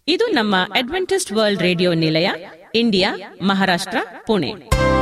ಇದು ನಮ್ಮ Adventist World Radio ನಿಲಯ, ಇಂಡಿಯಾ, ಮಹಾರಾಷ್ಟ್ರ, ಪುಣೆ.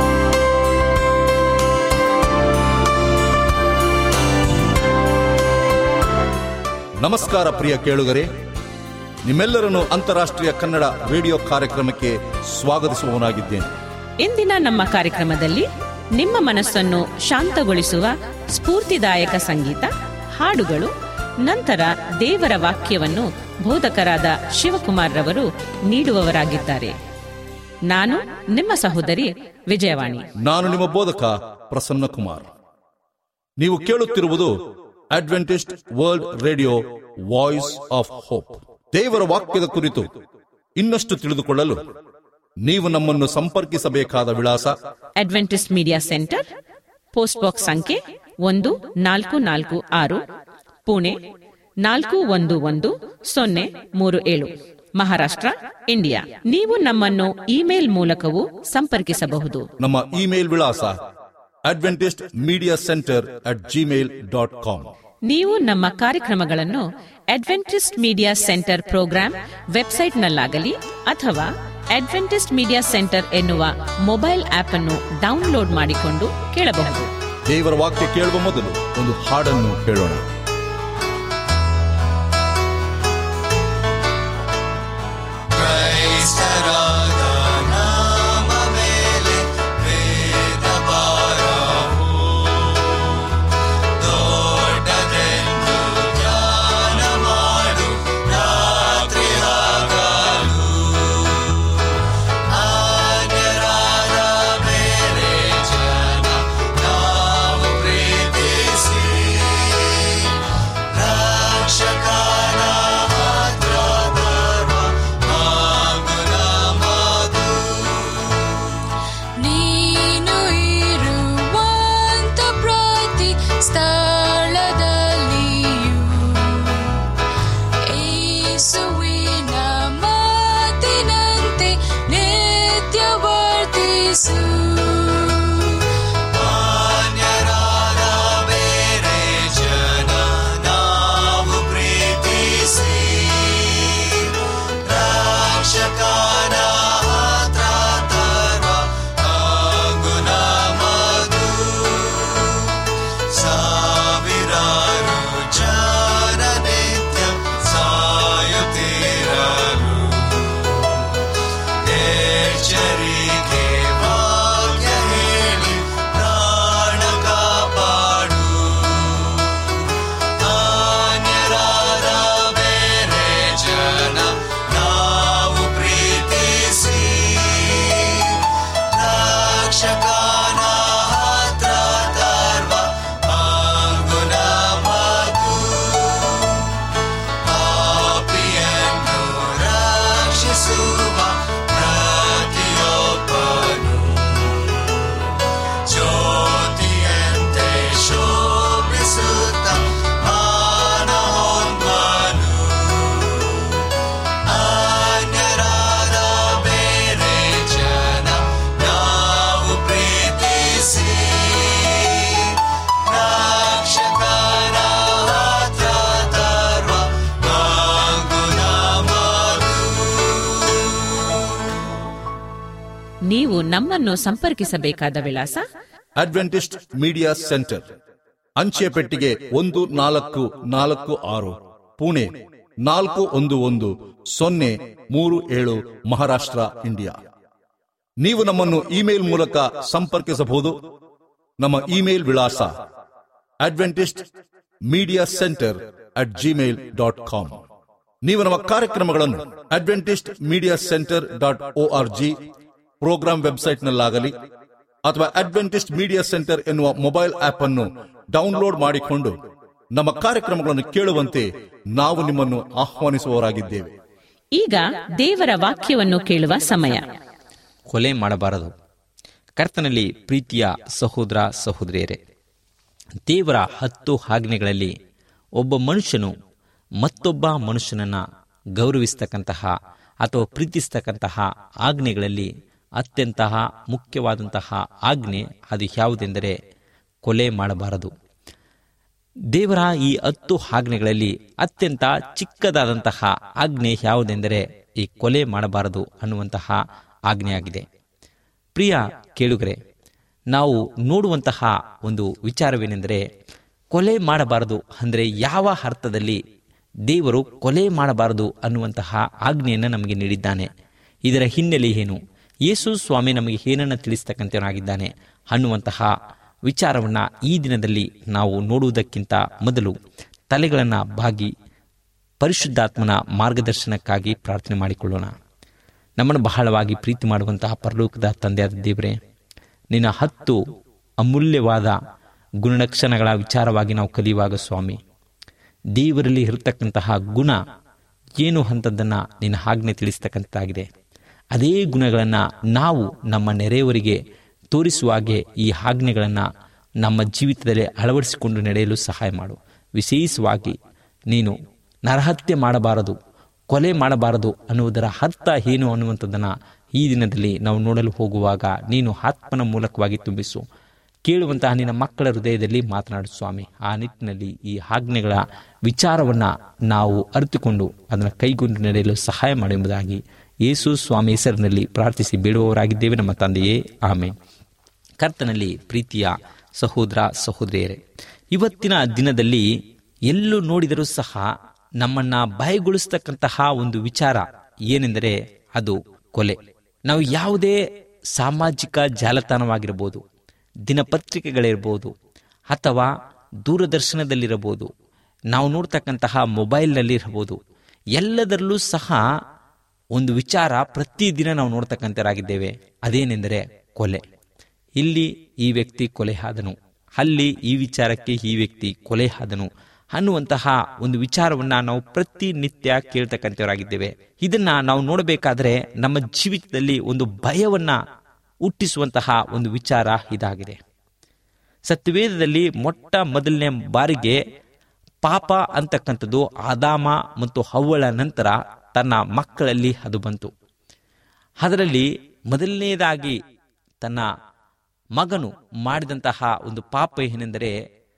ನಮಸ್ಕಾರ ಪ್ರಿಯ ಕೇಳುಗರೆ, ನಿಮ್ಮೆಲ್ಲರನ್ನು ಅಂತಾರಾಷ್ಟ್ರೀಯ ಕನ್ನಡ ರೇಡಿಯೋ ಕಾರ್ಯಕ್ರಮಕ್ಕೆ ಸ್ವಾಗತಿಸುವವನಾಗಿದ್ದೇನೆ. ಇಂದಿನ ನಮ್ಮ ಕಾರ್ಯಕ್ರಮದಲ್ಲಿ ನಿಮ್ಮ ಮನಸ್ಸನ್ನು ಶಾಂತಗೊಳಿಸುವ ಸ್ಫೂರ್ತಿದಾಯಕ ಸಂಗೀತ, ಹಾಡುಗಳು, ನಂತರ ದೇವರ ವಾಕ್ಯವನ್ನು ಬೋಧಕರಾದ ಶಿವಕುಮಾರ್ ರವರು ನೀಡುವವರಾಗಿದ್ದಾರೆ. ನಾನು ನಿಮ್ಮ ಸಹೋದರಿ ವಿಜಯವಾಣಿ. ನಾನು ನಿಮ್ಮ ಬೋಧಕ ಪ್ರಸನ್ನ ಕುಮಾರ್. ನೀವು ಕೇಳುತ್ತಿರುವುದು Adventist World Radio, voice of hope. ದೇವರ ವಾಕ್ಯದ ಕುರಿತು ಇನ್ನಷ್ಟು ತಿಳಿದುಕೊಳ್ಳಲು ನೀವು ನಮ್ಮನ್ನು ಸಂಪರ್ಕಿಸಬೇಕಾದ ವಿಳಾಸ: Adventist media center, post box ಸಂಖ್ಯೆ 1446, ಪುಣೆ 411037, ಮಹಾರಾಷ್ಟ್ರ, ಇಂಡಿಯಾ. ನೀವು ನಮ್ಮನ್ನು ಇಮೇಲ್ ಮೂಲಕವೂ ಸಂಪರ್ಕಿಸಬಹುದು. ನಮ್ಮ ಇಮೇಲ್ ವಿಳಾಸ adventistmediacenter@gmail.com. ನೀವು ನಮ್ಮ ಕಾರ್ಯಕ್ರಮಗಳನ್ನು ಅಡ್ವೆಂಟಿಸ್ಟ್ ಮೀಡಿಯಾ ಸೆಂಟರ್ ಪ್ರೋಗ್ರಾಂ ವೆಬ್ಸೈಟ್ನಲ್ಲಾಗಲಿ ಅಥವಾ ಅಡ್ವೆಂಟಿಸ್ಟ್ ಮೀಡಿಯಾ ಸೆಂಟರ್ ಎನ್ನುವ ಮೊಬೈಲ್ ಆಪ್ ಅನ್ನು ಡೌನ್ಲೋಡ್ ಮಾಡಿಕೊಂಡು ಕೇಳಬಹುದು. ದೇವರ ವಾಕ್ಯ ಕೇಳುವ ಮೊದಲು ಒಂದು ಹಾಡನ್ನು ಕೇಳೋಣ. ನೀವು ನಮ್ಮನ್ನು ಸಂಪರ್ಕಿಸಬೇಕಾದ ವಿಳಾಸ: ಅಡ್ವೆಂಟಿಸ್ಟ್ ಮೀಡಿಯಾ ಸೆಂಟರ್, ಅಂಚೆ ಪೆಟ್ಟಿಗೆ 1446, ಪುಣೆ 411037, ಮಹಾರಾಷ್ಟ್ರ, ಇಂಡಿಯಾ. ನೀವು ನಮ್ಮನ್ನು ಇಮೇಲ್ ಮೂಲಕ ಸಂಪರ್ಕಿಸಬಹುದು. ನಮ್ಮ ಇಮೇಲ್ ವಿಳಾಸ adventistmediacenter@gmail.com. ನೀವು ನಮ್ಮ ಕಾರ್ಯಕ್ರಮಗಳನ್ನು ಅಡ್ವೆಂಟಿಸ್ಟ್ ಮೀಡಿಯಾ center.org ಪ್ರೋಗ್ರಾಂ ವೆಬ್ಸೈಟ್ನಲ್ಲಾಗಲಿ ಅಥವಾ ಅಡ್ವೆಂಟಿಸ್ಟ್ ಮೀಡಿಯಾ ಸೆಂಟರ್ ಎನ್ನುವ ಮೊಬೈಲ್ ಆಪ್ ಅನ್ನು ಡೌನ್ಲೋಡ್ ಮಾಡಿಕೊಂಡು ನಮ್ಮ ಕಾರ್ಯಕ್ರಮಗಳನ್ನು ಕೇಳುವಂತೆ ನಾವು ನಿಮ್ಮನ್ನು ಆಹ್ವಾನಿಸುವವರಾಗಿದ್ದೇವೆ. ಈಗ ದೇವರ ವಾಕ್ಯವನ್ನು ಕೇಳುವ ಸಮಯ. ಕೊಲೆ ಮಾಡಬಾರದು. ಕರ್ತನಲ್ಲಿ ಪ್ರೀತಿಯ ಸಹೋದರ ಸಹೋದರಿಯರೇ, ದೇವರ 10 ಆಜ್ಞೆಗಳಲ್ಲಿ ಒಬ್ಬ ಮನುಷ್ಯನು ಮತ್ತೊಬ್ಬ ಮನುಷ್ಯನನ್ನು ಗೌರವಿಸ್ತಕ್ಕಂತಹ ಅಥವಾ ಪ್ರೀತಿಸ್ತಕ್ಕಂತಹ ಆಜ್ಞೆಗಳಲ್ಲಿ ಅತ್ಯಂತ ಮುಖ್ಯವಾದಂತಹ ಆಜ್ಞೆ ಅದು ಯಾವುದೆಂದರೆ ಕೊಲೆ ಮಾಡಬಾರದು. ದೇವರ ಈ 10 ಆಜ್ಞೆಗಳಲ್ಲಿ ಅತ್ಯಂತ ಚಿಕ್ಕದಾದಂತಹ ಆಜ್ಞೆ ಯಾವುದೆಂದರೆ ಈ ಕೊಲೆ ಮಾಡಬಾರದು ಅನ್ನುವಂತಹ ಆಜ್ಞೆಯಾಗಿದೆ. ಪ್ರಿಯ ಕೇಳುಗರೆ, ನಾವು ನೋಡುವಂತಹ ಒಂದು ವಿಚಾರವೇನೆಂದರೆ, ಕೊಲೆ ಮಾಡಬಾರದು ಅಂದರೆ ಯಾವ ಅರ್ಥದಲ್ಲಿ ದೇವರು ಕೊಲೆ ಮಾಡಬಾರದು ಅನ್ನುವಂತಹ ಆಜ್ಞೆಯನ್ನು ನಮಗೆ ನೀಡಿದ್ದಾನೆ, ಇದರ ಹಿನ್ನೆಲೆ ಏನು, ಯೇಸು ಸ್ವಾಮಿ ನಮಗೆ ಏನನ್ನು ತಿಳಿಸ್ತಕ್ಕಂಥವನಾಗಿದ್ದಾನೆ ಅನ್ನುವಂತಹ ವಿಚಾರವನ್ನು ಈ ದಿನದಲ್ಲಿ ನಾವು ನೋಡುವುದಕ್ಕಿಂತ ಮೊದಲು ತಲೆಗಳನ್ನು ಬಾಗಿ ಪರಿಶುದ್ಧಾತ್ಮನ ಮಾರ್ಗದರ್ಶನಕ್ಕಾಗಿ ಪ್ರಾರ್ಥನೆ ಮಾಡಿಕೊಳ್ಳೋಣ. ನಮ್ಮನ್ನು ಬಹಳವಾಗಿ ಪ್ರೀತಿ ಮಾಡುವಂತಹ ಪರಲೋಕದ ತಂದೆಯಾದ ದೇವರೇ, ನಿನ್ನ 10 ಅಮೂಲ್ಯವಾದ ಗುಣಲಕ್ಷಣಗಳ ವಿಚಾರವಾಗಿ ನಾವು ಕಲಿಯುವಾಗ ಸ್ವಾಮಿ, ದೇವರಲ್ಲಿ ಇರತಕ್ಕಂತಹ ಗುಣ ಏನು ಅಂತದ್ದನ್ನು ನಿನ್ನ ಆಜ್ಞೆ ತಿಳಿಸ್ತಕ್ಕಂಥದ್ದಾಗಿದೆ. ಅದೇ ಗುಣಗಳನ್ನು ನಾವು ನಮ್ಮ ನೆರೆಯವರಿಗೆ ತೋರಿಸುವ ಹಾಗೆ ಈ ಆಜ್ಞೆಗಳನ್ನು ನಮ್ಮ ಜೀವಿತದಲ್ಲಿ ಅಳವಡಿಸಿಕೊಂಡು ನಡೆಯಲು ಸಹಾಯ ಮಾಡು. ವಿಶೇಷವಾಗಿ ನೀನು ನರಹತ್ಯೆ ಮಾಡಬಾರದು, ಕೊಲೆ ಮಾಡಬಾರದು ಅನ್ನುವುದರ ಅರ್ಥ ಏನು ಅನ್ನುವಂಥದ್ದನ್ನು ಈ ದಿನದಲ್ಲಿ ನಾವು ನೋಡಲು ಹೋಗುವಾಗ ನೀನು ಆತ್ಮನ ಮೂಲಕವಾಗಿ ತುಂಬಿಸು. ಕೇಳುವಂತಹ ನಿನ್ನ ಮಕ್ಕಳ ಹೃದಯದಲ್ಲಿ ಮಾತನಾಡು ಸ್ವಾಮಿ. ಆ ನಿಟ್ಟಿನಲ್ಲಿ ಈ ಆಜ್ಞೆಗಳ ವಿಚಾರವನ್ನು ನಾವು ಅರಿತುಕೊಂಡು ಅದನ್ನು ಕೈಗೊಂಡು ನಡೆಯಲು ಸಹಾಯ ಮಾಡಿ ಎಂಬುದಾಗಿ ಯೇಸು ಸ್ವಾಮಿ ಹೆಸರಿನಲ್ಲಿ ಪ್ರಾರ್ಥಿಸಿ ಬೇಡುವವರಾಗಿದ್ದೇವೆ ನಮ್ಮ ತಂದೆಯೇ, ಆಮೇನ್. ಕರ್ತನಲ್ಲಿ ಪ್ರೀತಿಯ ಸಹೋದರ ಸಹೋದರಿಯರೇ, ಇವತ್ತಿನ ದಿನದಲ್ಲಿ ಎಲ್ಲೂ ನೋಡಿದರೂ ಸಹ ನಮ್ಮನ್ನು ಭಯಗೊಳಿಸ್ತಕ್ಕಂತಹ ಒಂದು ವಿಚಾರ ಏನೆಂದರೆ ಅದು ಕೊಲೆ. ನಾವು ಯಾವುದೇ ಸಾಮಾಜಿಕ ಜಾಲತಾಣವಾಗಿರ್ಬೋದು, ದಿನಪತ್ರಿಕೆಗಳಿರ್ಬೋದು, ಅಥವಾ ದೂರದರ್ಶನದಲ್ಲಿರಬಹುದು, ನಾವು ನೋಡ್ತಕ್ಕಂತಹ ಮೊಬೈಲ್ನಲ್ಲಿರಬಹುದು, ಎಲ್ಲದರಲ್ಲೂ ಸಹ ಒಂದು ವಿಚಾರ ಪ್ರತಿದಿನ ನಾವು ನೋಡ್ತಕ್ಕಂಥವರಾಗಿದ್ದೇವೆ. ಅದೇನೆಂದರೆ ಕೊಲೆ. ಇಲ್ಲಿ ಈ ವ್ಯಕ್ತಿ ಕೊಲೆ ಆದನು, ಅಲ್ಲಿ ಈ ವಿಚಾರಕ್ಕೆ ಈ ವ್ಯಕ್ತಿ ಕೊಲೆ ಆದನು ಅನ್ನುವಂತಹ ಒಂದು ವಿಚಾರವನ್ನು ನಾವು ಪ್ರತಿನಿತ್ಯ ಕೇಳ್ತಕ್ಕಂಥವರಾಗಿದ್ದೇವೆ. ಇದನ್ನ ನಾವು ನೋಡಬೇಕಾದ್ರೆ ನಮ್ಮ ಜೀವಿತದಲ್ಲಿ ಒಂದು ಭಯವನ್ನ ಹುಟ್ಟಿಸುವಂತಹ ಒಂದು ವಿಚಾರ ಇದಾಗಿದೆ. ಸತ್ಯವೇದದಲ್ಲಿ ಮೊಟ್ಟ ಮೊದಲನೇ ಬಾರಿಗೆ ಪಾಪ ಅಂತಕ್ಕಂಥದ್ದು ಆದಾಮ ಮತ್ತು ಹವ್ವಳ ನಂತರ ತನ್ನ ಮಕ್ಕಳಲ್ಲಿ ಅದು ಬಂತು. ಅದರಲ್ಲಿ ಮೊದಲನೇದಾಗಿ ತನ್ನ ಮಗನು ಮಾಡಿದಂತಹ ಒಂದು ಪಾಪ ಏನೆಂದರೆ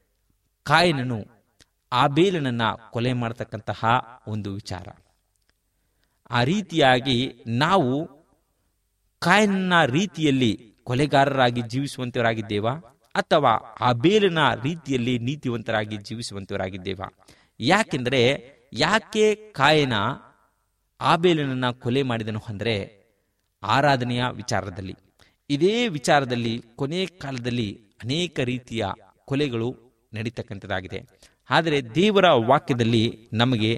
ಕಾಯಿನನು ಆಬೇಲನನ್ನ ಕೊಲೆ ಮಾಡತಕ್ಕಂತಹ ಒಂದು ವಿಚಾರ. ಆ ರೀತಿಯಾಗಿ ನಾವು ಕಾಯಿನನ ರೀತಿಯಲ್ಲಿ ಕೊಲೆಗಾರರಾಗಿ ಜೀವಿಸುವಂತವರಾಗಿದ್ದೇವಾ ಅಥವಾ ಆಬೇಲನ ರೀತಿಯಲ್ಲಿ ನೀತಿವಂತರಾಗಿ ಜೀವಿಸುವಂತವರಾಗಿದ್ದೇವಾ? ಯಾಕೆ ಕಾಯಿನ ಆಬೇಲನನ್ನ ಕೊಲೆ ಮಾಡಿದನು ಅಂದರೆ ಆರಾಧನೆಯ ವಿಚಾರದಲ್ಲಿ. ಇದೇ ವಿಚಾರದಲ್ಲಿ ಕೊನೆ ಕಾಲದಲ್ಲಿ ಅನೇಕ ರೀತಿಯ ಕೊಲೆಗಳು ನಡೀತಕ್ಕಂಥದ್ದಾಗಿದೆ. ಆದರೆ ದೇವರ ವಾಕ್ಯದಲ್ಲಿ ನಮಗೆ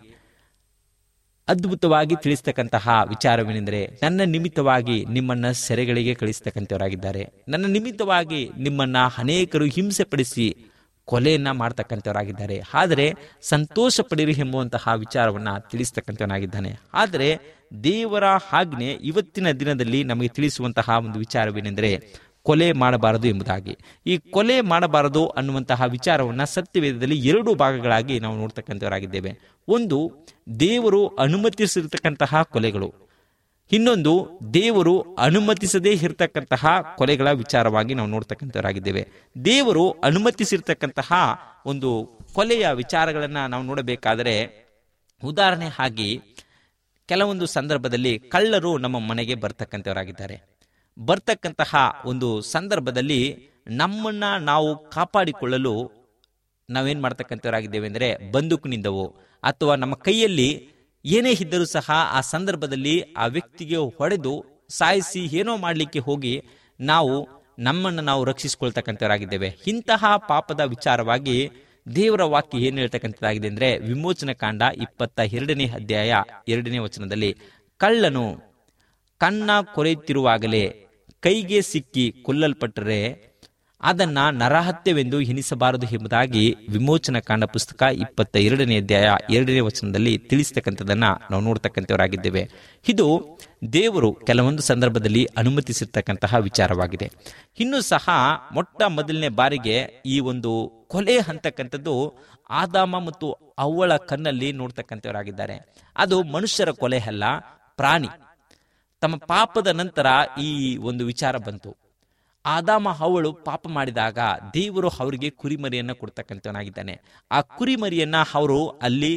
ಅದ್ಭುತವಾಗಿ ತಿಳಿಸ್ತಕ್ಕಂತಹ ವಿಚಾರವೇನೆಂದರೆ, ನನ್ನ ನಿಮಿತ್ತವಾಗಿ ನಿಮ್ಮನ್ನ ಸೆರೆಗಳಿಗೆ ಕಳಿಸ್ತಕ್ಕಂಥವರಾಗಿದ್ದಾರೆ, ನನ್ನ ನಿಮಿತ್ತವಾಗಿ ನಿಮ್ಮನ್ನ ಅನೇಕರು ಹಿಂಸೆ ಪಡಿಸಿ ಕೊಲೆಯನ್ನ ಮಾಡ್ತಕ್ಕಂಥವರಾಗಿದ್ದಾರೆ, ಆದರೆ ಸಂತೋಷ ಪಡಿರಿ ಎಂಬುವಂತಹ ವಿಚಾರವನ್ನ ತಿಳಿಸ್ತಕ್ಕಂಥವನಾಗಿದ್ದಾನೆ. ಆದರೆ ದೇವರ ಆಜ್ಞೆ ಇವತ್ತಿನ ದಿನದಲ್ಲಿ ನಮಗೆ ತಿಳಿಸುವಂತಹ ಒಂದು ವಿಚಾರವೇನೆಂದರೆ ಕೊಲೆ ಮಾಡಬಾರದು ಎಂಬುದಾಗಿ. ಈ ಕೊಲೆ ಮಾಡಬಾರದು ಅನ್ನುವಂತಹ ವಿಚಾರವನ್ನು ಸತ್ಯವೇದದಲ್ಲಿ 2 ಭಾಗಗಳಾಗಿ ನಾವು ನೋಡ್ತಕ್ಕಂಥವರಾಗಿದ್ದೇವೆ. ಒಂದು, ದೇವರು ಅನುಮತಿಸಿರ್ತಕ್ಕಂತಹ ಕೊಲೆಗಳು. ಇನ್ನೊಂದು, ದೇವರು ಅನುಮತಿಸದೇ ಇರತಕ್ಕಂತಹ ಕೊಲೆಗಳ ವಿಚಾರವಾಗಿ ನಾವು ನೋಡ್ತಕ್ಕಂಥವರಾಗಿದ್ದೇವೆ. ದೇವರು ಅನುಮತಿಸಿರ್ತಕ್ಕಂತಹ ಒಂದು ಕೊಲೆಯ ವಿಚಾರಗಳನ್ನು ನಾವು ನೋಡಬೇಕಾದರೆ, ಉದಾಹರಣೆ ಆಗಿ ಕೆಲವೊಂದು ಸಂದರ್ಭದಲ್ಲಿ ಕಳ್ಳರು ನಮ್ಮ ಮನೆಗೆ ಬರ್ತಕ್ಕಂಥವರಾಗಿದ್ದಾರೆ. ಬರ್ತಕ್ಕಂತಹ ಒಂದು ಸಂದರ್ಭದಲ್ಲಿ ನಮ್ಮನ್ನ ನಾವು ಕಾಪಾಡಿಕೊಳ್ಳಲು ನಾವೇನ್ ಮಾಡ್ತಕ್ಕಂಥವರಾಗಿದ್ದೇವೆ ಅಂದರೆ ಬಂದೂಕಿನಿಂದವೋ ಅಥವಾ ನಮ್ಮ ಕೈಯಲ್ಲಿ ಏನೇ ಇದ್ದರೂ ಸಹ ಆ ಸಂದರ್ಭದಲ್ಲಿ ಆ ವ್ಯಕ್ತಿಗೆ ಹೊಡೆದು ಸಾಯಿಸಿ ಏನೋ ಮಾಡಲಿಕ್ಕೆ ಹೋಗಿ ನಮ್ಮನ್ನು ನಾವು ರಕ್ಷಿಸಿಕೊಳ್ತಕ್ಕಂಥವರಾಗಿದ್ದೇವೆ. ಇಂತಹ ಪಾಪದ ವಿಚಾರವಾಗಿ ದೇವರ ವಾಕ್ಯ ಏನು ಹೇಳ್ತಕ್ಕಂಥದ್ದಾಗಿದೆ ಅಂದರೆ, ವಿಮೋಚನ ಕಾಂಡ 22ನೇ ಅಧ್ಯಾಯ 2ನೇ ವಚನದಲ್ಲಿ, ಕಳ್ಳನು ಕಣ್ಣ ಕೊರೆಯುತ್ತಿರುವಾಗಲೇ ಕೈಗೆ ಸಿಕ್ಕಿ ಕೊಲ್ಲಲ್ಪಟ್ಟರೆ ಅದನ್ನ ನರಹತ್ಯವೆಂದು ಎಣಿಸಬಾರದು ಎಂಬುದಾಗಿ ವಿಮೋಚನ ಕಾಂಡ ಪುಸ್ತಕ 22ನೇ ಅಧ್ಯಾಯ 2ನೇ ವಚನದಲ್ಲಿ ತಿಳಿಸ್ತಕ್ಕಂಥದನ್ನ ನಾವು ನೋಡ್ತಕ್ಕಂಥವರಾಗಿದ್ದೇವೆ. ಇದು ದೇವರು ಕೆಲವೊಂದು ಸಂದರ್ಭದಲ್ಲಿ ಅನುಮತಿಸಿರ್ತಕ್ಕಂತಹ ವಿಚಾರವಾಗಿದೆ. ಇನ್ನೂ ಸಹ ಮೊಟ್ಟ ಮೊದಲನೇ ಬಾರಿಗೆ ಈ ಒಂದು ಕೊಲೆ ಅಂತಕ್ಕಂಥದ್ದು ಆದಾಮ ಮತ್ತು ಅವ್ವಳ ಕಣ್ಣಲ್ಲಿ ನೋಡ್ತಕ್ಕಂಥವರಾಗಿದ್ದಾರೆ. ಅದು ಮನುಷ್ಯರ ಕೊಲೆ ಅಲ್ಲ, ಪ್ರಾಣಿ. ತಮ್ಮ ಪಾಪದ ನಂತರ ಈ ಒಂದು ವಿಚಾರ ಬಂತು. ಆದಾಮ ಹವ್ವಳು ಪಾಪ ಮಾಡಿದಾಗ ದೇವರು ಅವರಿಗೆ ಕುರಿಮರಿಯನ್ನ ಕೊಡ್ತಕ್ಕಂಥವನಾಗಿದ್ದಾನೆ. ಆ ಕುರಿಮರಿಯನ್ನ ಅವರು ಅಲ್ಲಿ